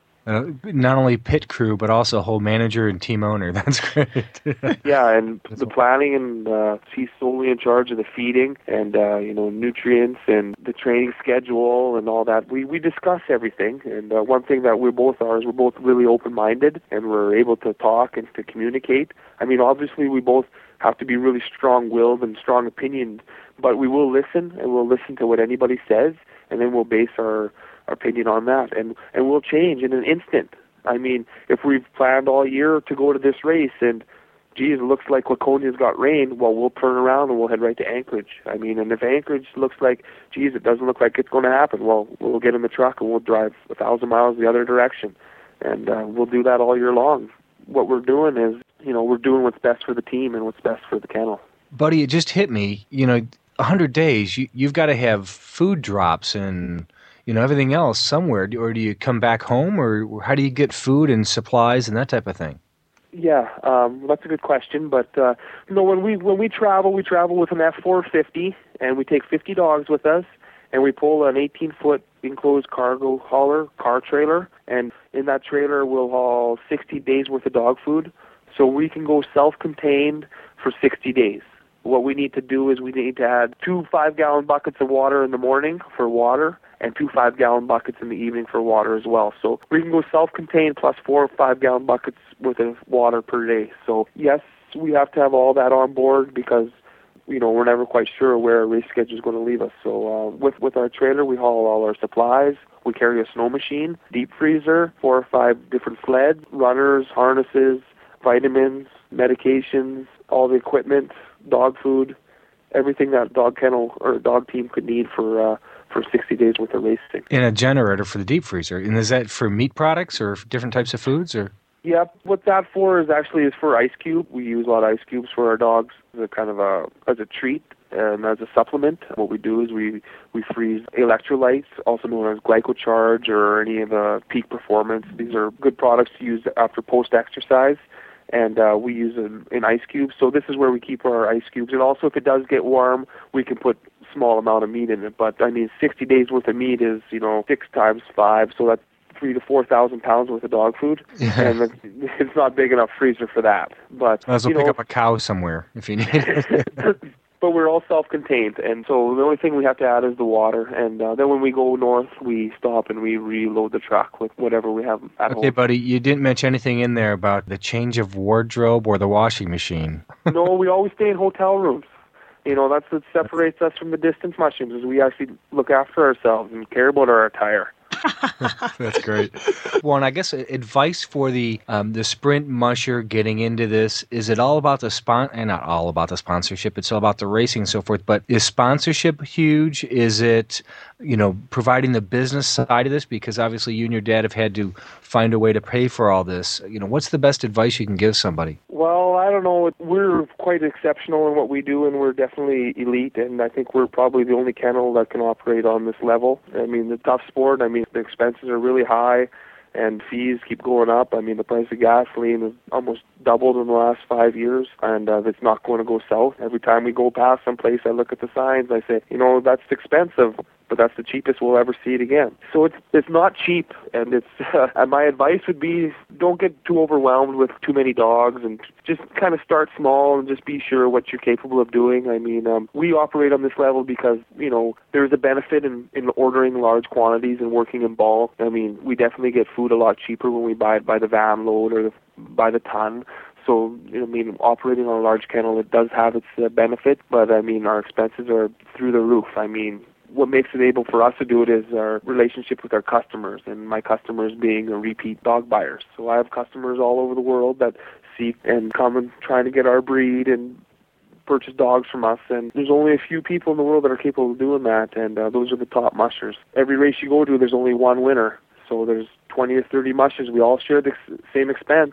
Not only pit crew, but also whole manager and team owner. That's great. Yeah, and the planning, and he's solely in charge of the feeding and nutrients and the training schedule and all that. We discuss everything, and one thing that we both are is we're both really open-minded, and we're able to talk and to communicate. I mean, obviously, we both have to be really strong-willed and strong-opinioned, but we will listen, and we'll listen to what anybody says, and then we'll base our opinion on that, and we'll change in an instant. I mean, if we've planned all year to go to this race and, geez, it looks like Laconia's got rain, well, we'll turn around and we'll head right to Anchorage. I mean, and if Anchorage looks like, geez, it doesn't look like it's going to happen, well, we'll get in the truck and we'll drive 1,000 miles the other direction, and we'll do that all year long. What we're doing is, we're doing what's best for the team and what's best for the kennel. Buddy, it just hit me, 100 days, you've got to have food drops and everything else somewhere, or do you come back home, or how do you get food and supplies and that type of thing? Yeah, that's a good question. But when we travel with an F450, and we take 50 dogs with us, and we pull an 18-foot enclosed cargo hauler car trailer, and in that trailer we'll haul 60 days worth of dog food, so we can go self-contained for 60 days. What we need to do is we need to add 2 5-gallon buckets of water in the morning for water, and 2 5-gallon buckets in the evening for water as well. So we can go self-contained plus 4 5-gallon buckets worth of water per day. So yes, we have to have all that on board because, we're never quite sure where our race schedule is going to leave us. So with our trailer, we haul all our supplies. We carry a snow machine, deep freezer, 4 or 5 different sleds, runners, harnesses, vitamins, medications, all the equipment, dog food, everything that dog kennel or dog team could need for 60 days worth of racing. And a generator for the deep freezer. And is that for meat products or different types of foods? Or? Yep. What that for is for ice cube. We use a lot of ice cubes for our dogs as a kind of as a treat and as a supplement. What we do is we freeze electrolytes, also known as glycocharge or any of the peak performance. These are good products to use after post-exercise. And we use them in ice cubes. So this is where we keep our ice cubes. And also, if it does get warm, we can put a small amount of meat in it. But, 60 days worth of meat is, 6 times 5. So that's 3,000 to 4,000 pounds worth of dog food. Yeah. And it's not big enough freezer for that. But I'll pick up a cow somewhere if you need it. But we're all self-contained, and so the only thing we have to add is the water. And then when we go north, we stop and we reload the truck with whatever we have at home. Okay, buddy, you didn't mention anything in there about the change of wardrobe or the washing machine. No, we always stay in hotel rooms. That's what separates us from the distance mushrooms, is we actually look after ourselves and care about our attire. That's great. Well, and I guess advice for the sprint musher getting into this, is it all about not all about the sponsorship, it's all about the racing and so forth, but is sponsorship huge? Is it, providing the business side of this? Because obviously you and your dad have had to find a way to pay for all this. What's the best advice you can give somebody? Well, I don't know. We're quite exceptional in what we do, and we're definitely elite, and I think we're probably the only kennel that can operate on this level. The tough sport, the expenses are really high, and fees keep going up. The price of gasoline has almost doubled in the last 5 years, and it's not going to go south. Every time we go past someplace, I look at the signs, I say, that's expensive, but that's the cheapest we'll ever see it again. So it's not cheap, and it's and my advice would be, don't get too overwhelmed with too many dogs, and just kind of start small and just be sure what you're capable of doing. We operate on this level because, there's a benefit in ordering large quantities and working in bulk. We definitely get food a lot cheaper when we buy it by the van load or by the ton. So, operating on a large kennel, it does have its benefit, but, our expenses are through the roof. What makes it able for us to do it is our relationship with our customers, and my customers being repeat dog buyers. So I have customers all over the world that seek and come and trying to get our breed and purchase dogs from us, and there's only a few people in the world that are capable of doing that, and those are the top mushers. Every race you go to, there's only one winner, so there's 20 or 30 mushers. We all share the same expense,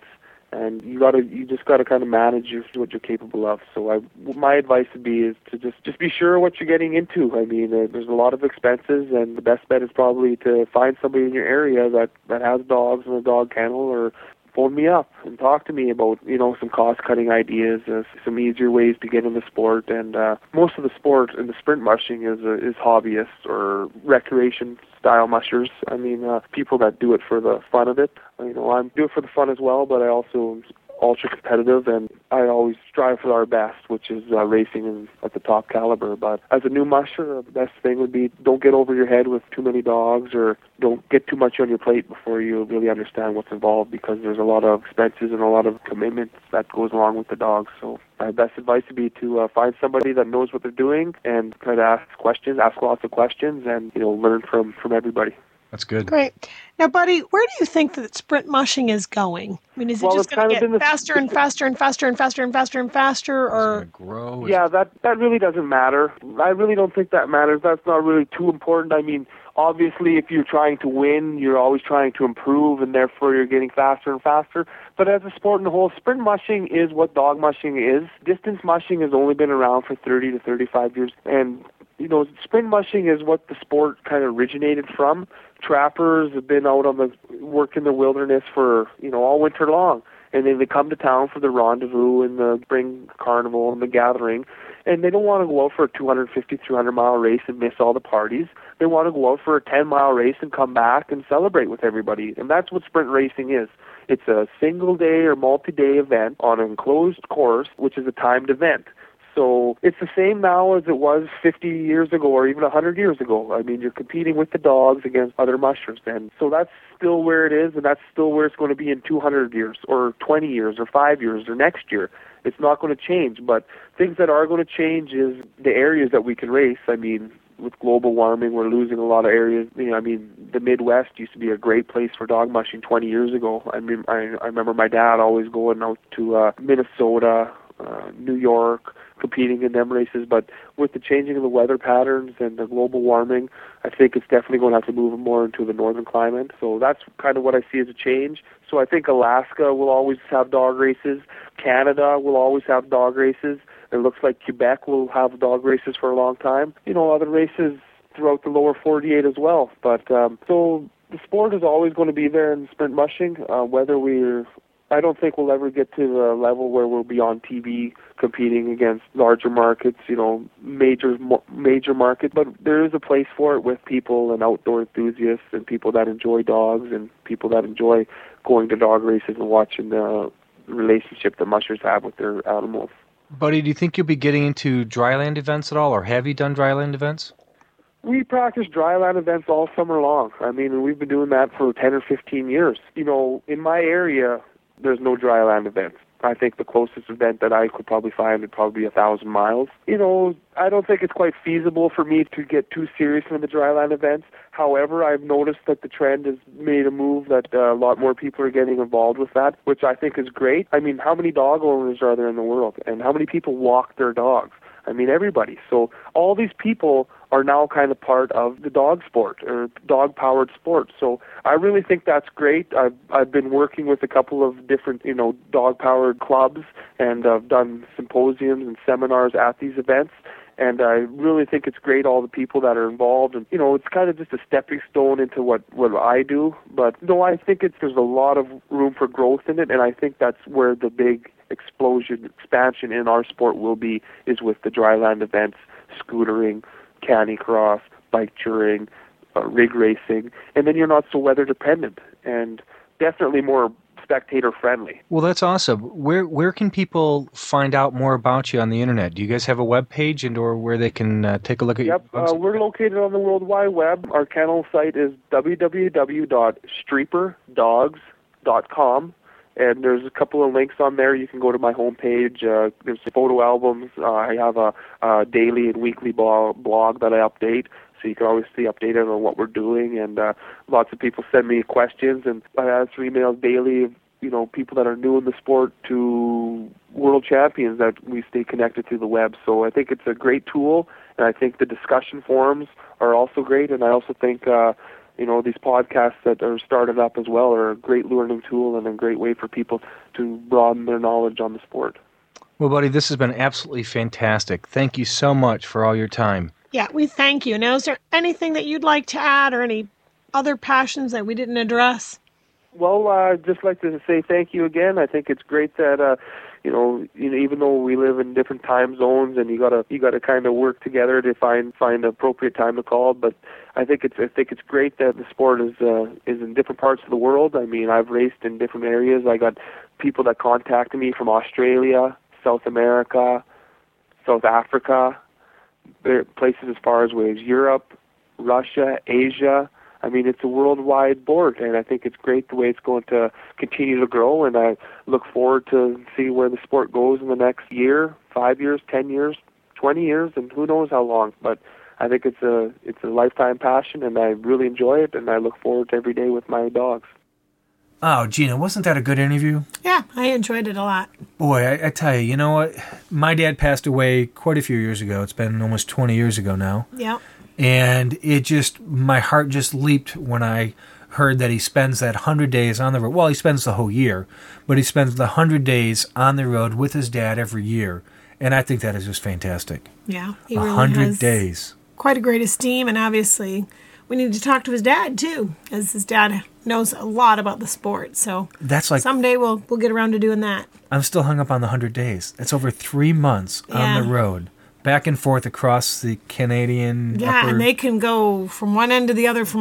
And you just gotta kind of manage what you're capable of. So my advice would be is to just be sure what you're getting into. I mean, there's a lot of expenses, and the best bet is probably to find somebody in your area that has dogs in a dog kennel, or phone me up and talk to me about, some cost-cutting ideas, some easier ways to get in the sport. And most of the sport in the sprint mushing is hobbyists or recreation-style mushers. I mean, people that do it for the fun of it. I do it for the fun as well, but I also am ultra competitive, and I always strive for our best, which is racing at the top caliber. But as a new musher, the best thing would be don't get over your head with too many dogs, or don't get too much on your plate before you really understand what's involved, because there's a lot of expenses and a lot of commitments that goes along with the dogs. So my best advice would be to find somebody that knows what they're doing and try to ask lots of questions, and learn from everybody. That's good. Great. Now, Buddy, where do you think that sprint mushing is going? I mean, is it just going to get faster and faster and faster and faster and faster and faster, or grow? Yeah, that really doesn't matter. I really don't think that matters. That's not really too important. I mean, obviously, if you're trying to win, you're always trying to improve, and therefore you're getting faster and faster. But as a sport in the whole, sprint mushing is what dog mushing is. Distance mushing has only been around for 30 to 35 years, and sprint mushing is what the sport kind of originated from. Trappers have been out on the work in the wilderness for all winter long, and then they come to town for the rendezvous and the spring carnival and the gathering, and they don't want to go out for a 250, 300-mile race and miss all the parties. They want to go out for a 10-mile race and come back and celebrate with everybody, and that's what sprint racing is. It's a single-day or multi-day event on an enclosed course, which is a timed event. So it's the same now as it was 50 years ago or even 100 years ago. I mean, you're competing with the dogs against other mushers. And so that's still where it is, and that's still where it's going to be in 200 years or 20 years or 5 years or next year. It's not going to change. But things that are going to change is the areas that we can race. I mean, with global warming, we're losing a lot of areas. I mean, the Midwest used to be a great place for dog mushing 20 years ago. I mean, I remember my dad always going out to Minnesota, New York, competing in them races. But with the changing of the weather patterns and the global warming, I think it's definitely going to have to move more into the northern climate. So that's kind of what I see as a change. So I think Alaska will always have dog races. Canada will always have dog races. It looks like Quebec will have dog races for a long time. Other races throughout the lower 48 as well. But so the sport is always going to be there in sprint mushing, I don't think we'll ever get to the level where we'll be on TV competing against larger markets, major market. But there is a place for it with people and outdoor enthusiasts and people that enjoy dogs and people that enjoy going to dog races and watching the relationship that mushers have with their animals. Buddy, do you think you'll be getting into dryland events at all, or have you done dryland events? We practice dryland events all summer long. I mean, we've been doing that for 10 or 15 years. In my area, there's no dryland events. I think the closest event that I could probably find would probably be 1,000 miles. I don't think it's quite feasible for me to get too serious in the dryland events. However, I've noticed that the trend has made a move that a lot more people are getting involved with that, which I think is great. I mean, how many dog owners are there in the world? And how many people walk their dogs? I mean, everybody. So all these people are now kind of part of the dog sport or dog-powered sport. So I really think that's great. I've been working with a couple of different, dog-powered clubs, and I've done symposiums and seminars at these events. And I really think it's great, all the people that are involved. And, it's kind of just a stepping stone into what I do. But, no, I think there's a lot of room for growth in it, and I think that's where the big expansion in our sport will be, is with the dryland events, scootering, canicross, bike touring, rig racing, and then you're not so weather dependent, and definitely more spectator friendly. Well, that's awesome. Where can people find out more about you on the internet? Do you guys have a web page or where they can take a look at your your we're located on the World Wide Web. Our kennel site is www.streeperdogs.com. And there's a couple of links on there. You can go to my homepage. There's photo albums. I have a daily and weekly blog that I update, so you can always stay updated on what we're doing. And lots of people send me questions, and I answer emails daily of people that are new in the sport to world champions that we stay connected to the web. So I think it's a great tool, and I think the discussion forums are also great. And I also think these podcasts that are started up as well are a great learning tool and a great way for people to broaden their knowledge on the sport. Well, buddy, this has been absolutely fantastic. Thank you so much for all your time. Yeah, we thank you. Now, is there anything that you'd like to add or any other passions that we didn't address? Well, I'd just like to say thank you again. I think it's great that even though we live in different time zones and you gotta kind of work together to find the appropriate time to call. But I think it's great that the sport is in different parts of the world. I mean, I've raced in different areas. I got people that contacted me from Australia, South America, South Africa, places as far as Europe, Russia, Asia. I mean, it's a worldwide board, and I think it's great the way it's going to continue to grow, and I look forward to see where the sport goes in the next year, 5 years, 10 years, 20 years, and who knows how long. But I think it's a lifetime passion, and I really enjoy it, and I look forward to every day with my dogs. Oh, Gina, wasn't that a good interview? Yeah, I enjoyed it a lot. Boy, I tell you, you know what? My dad passed away quite a few years ago. It's been almost 20 years ago now. Yeah. And my heart just leaped when I heard that he spends that 100 days on the road. Well, he spends the whole year, but he spends the 100 days on the road with his dad every year. And I think that is just fantastic. Yeah, he really 100 days. Quite a great esteem, and obviously we need to talk to his dad too, as his dad knows a lot about the sport. So that's like someday we'll get around to doing that. I'm still hung up on the 100 days. That's over 3 months on the road. Back and forth across the Canadian. Yeah, and they can go from one end to the other,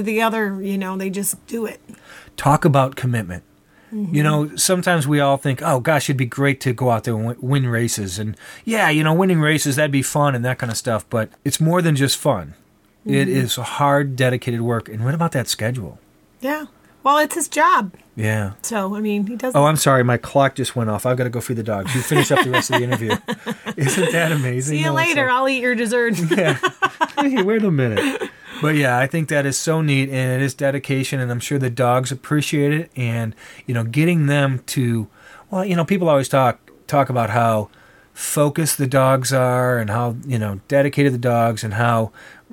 they just do it. Talk about commitment. Mm-hmm. Sometimes we all think, oh, gosh, it'd be great to go out there and win races. And, yeah, winning races, that'd be fun and that kind of stuff. But it's more than just fun. Mm-hmm. It is hard, dedicated work. And what about that schedule? Yeah. Well, it's his job. Yeah. So, I mean, he doesn't... Oh, I'm sorry. My clock just went off. I've got to go feed the dogs. You finish up the rest of the interview. Isn't that amazing? See you later. I'll eat your dessert. Yeah. Hey, wait a minute. But, yeah, I think that is so neat, and it is dedication, and I'm sure the dogs appreciate it. And, getting them to... Well, people always talk about how focused the dogs are and how, dedicated the dogs and how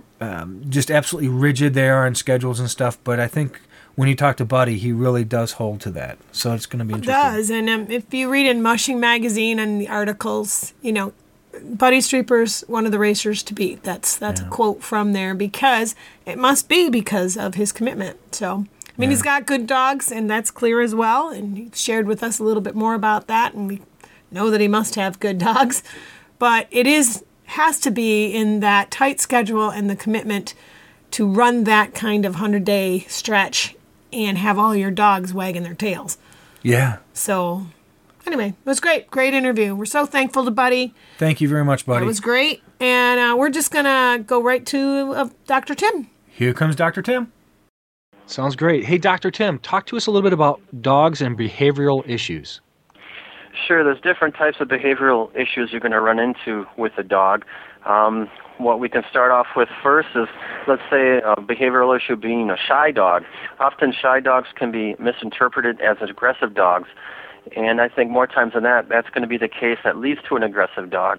just absolutely rigid they are on schedules and stuff. But I think... when you talk to Buddy, he really does hold to that. So it's going to be interesting. It does. And if you read in Mushing Magazine and the articles, Buddy Streeper's one of the racers to beat. That's a quote from there, because it must be because of his commitment. So, he's got good dogs, and that's clear as well. And he shared with us a little bit more about that, and we know that he must have good dogs. But it has to be in that tight schedule and the commitment to run that kind of 100-day stretch and have all your dogs wagging their tails. Yeah. So, anyway, it was great. Great interview. We're so thankful to Buddy. Thank you very much, Buddy. It was great. And we're just going to go right to Dr. Tim. Here comes Dr. Tim. Sounds great. Hey, Dr. Tim, talk to us a little bit about dogs and behavioral issues. Sure. There's different types of behavioral issues you're going to run into with a dog. What we can start off with first is, let's say, a behavioral issue being a shy dog. Often shy dogs can be misinterpreted as aggressive dogs, and I think more times than that, that's going to be the case that leads to an aggressive dog.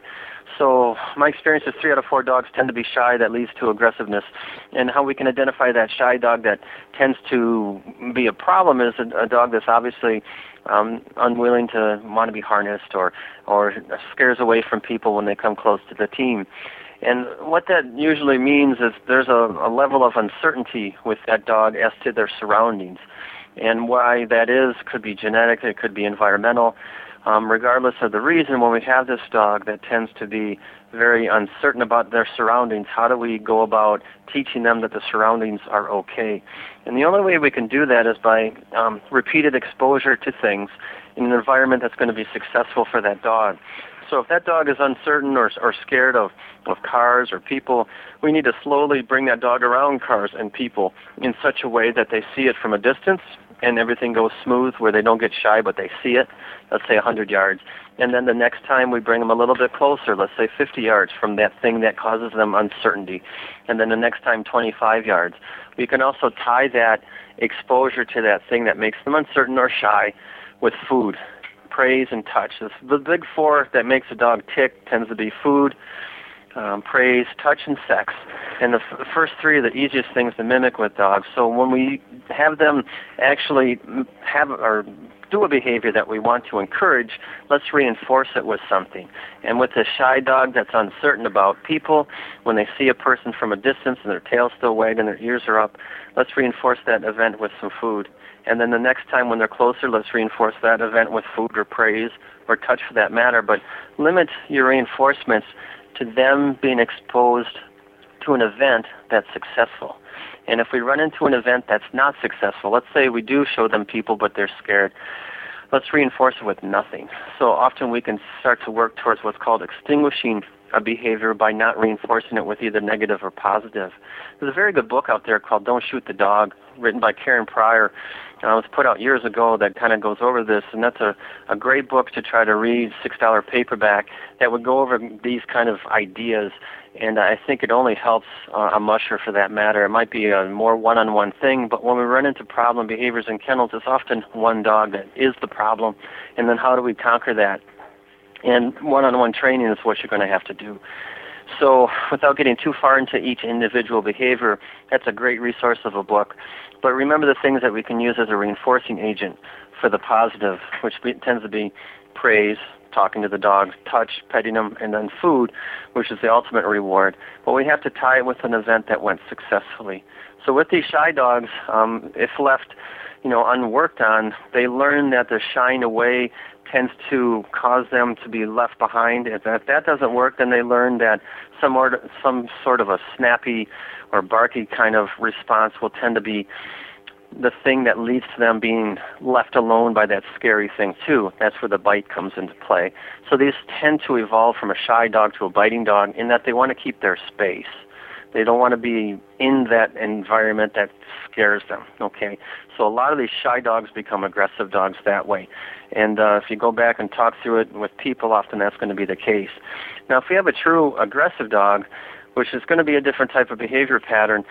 So my experience is 3 out of 4 dogs tend to be shy that leads to aggressiveness, and how we can identify that shy dog that tends to be a problem is a dog that's obviously unwilling to want to be harnessed or scares away from people when they come close to the team. And what that usually means is there's a level of uncertainty with that dog as to their surroundings. And why that is could be genetic, it could be environmental. Regardless of the reason, when we have this dog that tends to be very uncertain about their surroundings, how do we go about teaching them that the surroundings are okay? And the only way we can do that is by repeated exposure to things in an environment that's going to be successful for that dog. So if that dog is uncertain or scared of cars or people, we need to slowly bring that dog around cars and people in such a way that they see it from a distance and everything goes smooth, where they don't get shy but they see it, let's say 100 yards. And then the next time we bring them a little bit closer, let's say 50 yards from that thing that causes them uncertainty. And then the next time 25 yards. We can also tie that exposure to that thing that makes them uncertain or shy with food. Praise and touch. The big 4 that makes a dog tick tends to be food, praise, touch, and sex. And the first three are the easiest things to mimic with dogs. So when we have them actually have or do a behavior that we want to encourage, let's reinforce it with something. And with a shy dog that's uncertain about people, when they see a person from a distance and their tail's still wagging, their ears are up, let's reinforce that event with some food. And then the next time when they're closer, let's reinforce that event with food or praise or touch for that matter. But limit your reinforcements to them being exposed to an event that's successful. And if we run into an event that's not successful, let's say we do show them people but they're scared, let's reinforce it with nothing. So often we can start to work towards what's called extinguishing a behavior by not reinforcing it with either negative or positive. There's a very good book out there called Don't Shoot the Dog, written by Karen Pryor. It was put out years ago that kind of goes over this, and that's a great book to try to read, $6 paperback, that would go over these kind of ideas. And I think it only helps a musher for that matter. It might be a more one-on-one thing, but when we run into problem behaviors in kennels, it's often one dog that is the problem. And then how do we conquer that? And one-on-one training is what you're going to have to do. So without getting too far into each individual behavior, that's a great resource of a book. But remember the things that we can use as a reinforcing agent for the positive, which tends to be praise, talking to the dog, touch, petting them, and then food, which is the ultimate reward. But we have to tie it with an event that went successfully. So with these shy dogs, if left, unworked on, they learn that the shying away tends to cause them to be left behind. If that doesn't work, then they learn that some sort of a snappy or barky kind of response will tend to be the thing that leads to them being left alone by that scary thing too. That's where the bite comes into play. So these tend to evolve from a shy dog to a biting dog in that they want to keep their space. They don't want to be in that environment that scares them, okay? So a lot of these shy dogs become aggressive dogs that way. And if you go back and talk through it with people, often that's going to be the case. Now, if we have a true aggressive dog, which is going to be a different type of behavior pattern,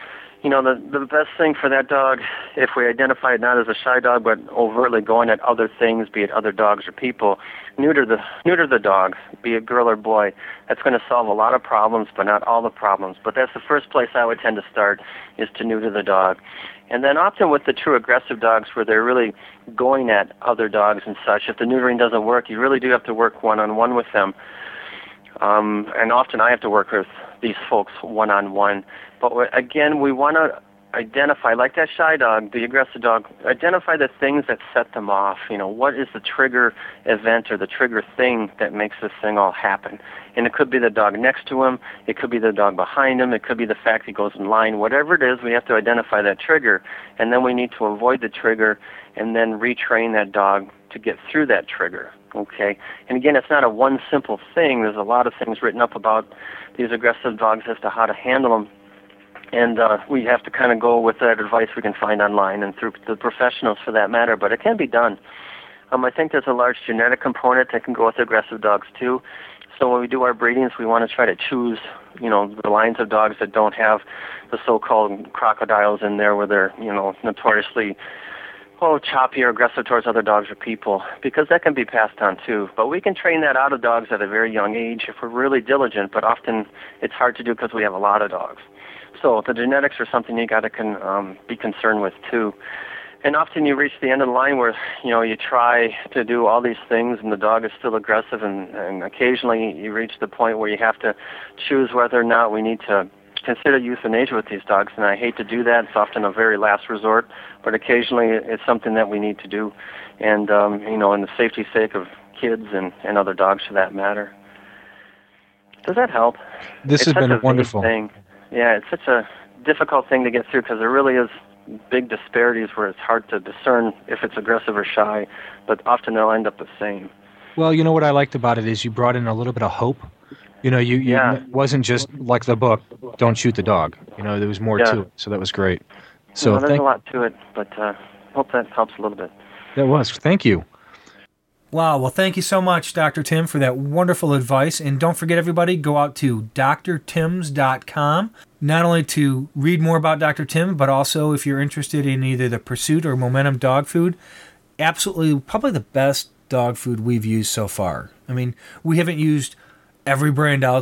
the best thing for that dog, if we identify it not as a shy dog, but overtly going at other things, be it other dogs or people, neuter the dog, be it girl or boy. That's going to solve a lot of problems, but not all the problems. But that's the first place I would tend to start, is to neuter the dog. And then often with the true aggressive dogs where they're really going at other dogs and such, if the neutering doesn't work, you really do have to work one-on-one with them. And often I have to work with these folks one-on-one. But again, we want to identify, like that shy dog, the aggressive dog, identify the things that set them off. What is the trigger event or the trigger thing that makes this thing all happen? And it could be the dog next to him. It could be the dog behind him. It could be the fact he goes in line. Whatever it is, we have to identify that trigger. And then we need to avoid the trigger and then retrain that dog to get through that trigger. Okay? And again, it's not a one simple thing. There's a lot of things written up about these aggressive dogs as to how to handle them. And we have to kind of go with that advice we can find online and through the professionals for that matter, but it can be done. I think there's a large genetic component that can go with aggressive dogs too. So when we do our breedings, we want to try to choose, the lines of dogs that don't have the so-called crocodiles in there where they're, notoriously choppy or aggressive towards other dogs or people, because that can be passed on too. But we can train that out of dogs at a very young age if we're really diligent, but often it's hard to do because we have a lot of dogs. So the genetics are something you got to be concerned with too. And often you reach the end of the line where, you try to do all these things and the dog is still aggressive, and occasionally you reach the point where you have to choose whether or not we need to consider euthanasia with these dogs. And I hate to do that. It's often a very last resort, but occasionally it's something that we need to do. And, in the safety's sake of kids and other dogs for that matter. Does that help? This has been wonderful. Thing. Yeah, it's such a difficult thing to get through because there really is big disparities where it's hard to discern if it's aggressive or shy, but often they'll end up the same. Well, what I liked about it is you brought in a little bit of hope. It wasn't just like the book, Don't Shoot the Dog. There was more to it, so that was great. So there's a lot to it, but hope that helps a little bit. That was. Thank you. Wow. Well, thank you so much, Dr. Tim, for that wonderful advice. And don't forget, everybody, go out to drtims.com, not only to read more about Dr. Tim, but also if you're interested in either the Pursuit or Momentum dog food. Absolutely, probably the best dog food we've used so far. I mean, we haven't used every brand out there,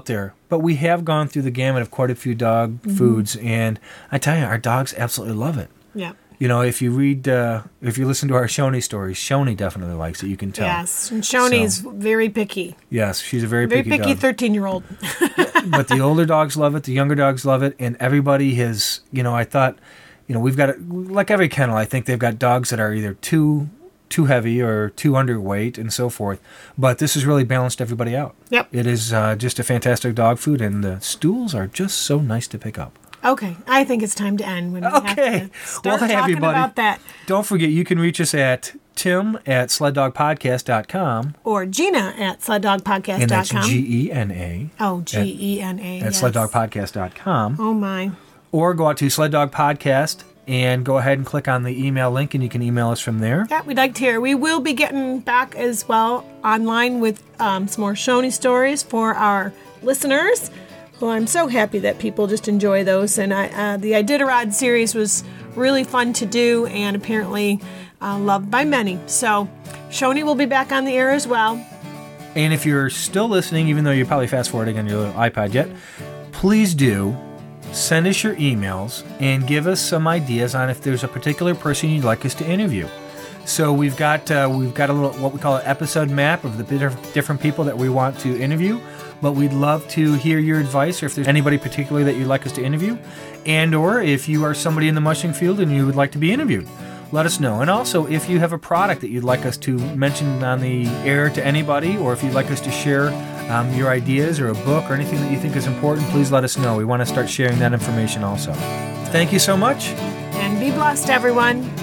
but we have gone through the gamut of quite a few dog foods, and I tell you, our dogs absolutely love it. Yeah. You know, if you listen to our Shoney stories, Shoney definitely likes it. You can tell. Yes, and Shoney's very picky. Yes, she's a very picky dog. 13-year-old. But the older dogs love it, the younger dogs love it, and everybody has, you know, I thought, you know, we've got, like every kennel, I think they've got dogs that are either too heavy or too underweight and so forth. But this has really balanced everybody out. Yep. It is just a fantastic dog food, and the stools are just so nice to pick up. Okay, I think it's time to end. When we have to start talking everybody. about that. Don't forget, you can reach us at tim@sleddogpodcast.com. Or Gina@sleddogpodcast.com. And that's Gena. Oh, Gena. At sleddogpodcast.com. Oh, my. Or go out to Sled Dog Podcast and go ahead and click on the email link, and you can email us from there. Yeah, we'd like to hear. We will be getting back as well online with some more Shoney stories for our listeners. Well, I'm so happy that people just enjoy those. And the Iditarod series was really fun to do and apparently loved by many. So Shoney will be back on the air as well. And if you're still listening, even though you're probably fast-forwarding on your little iPad yet, please do send us your emails and give us some ideas on if there's a particular person you'd like us to interview. So we've got a little, what we call an episode map of the different people that we want to interview. But we'd love to hear your advice, or if there's anybody particularly that you'd like us to interview, and or if you are somebody in the mushing field and you would like to be interviewed, let us know. And also, if you have a product that you'd like us to mention on the air to anybody, or if you'd like us to share your ideas or a book or anything that you think is important, please let us know. We want to start sharing that information also. Thank you so much. And be blessed, everyone.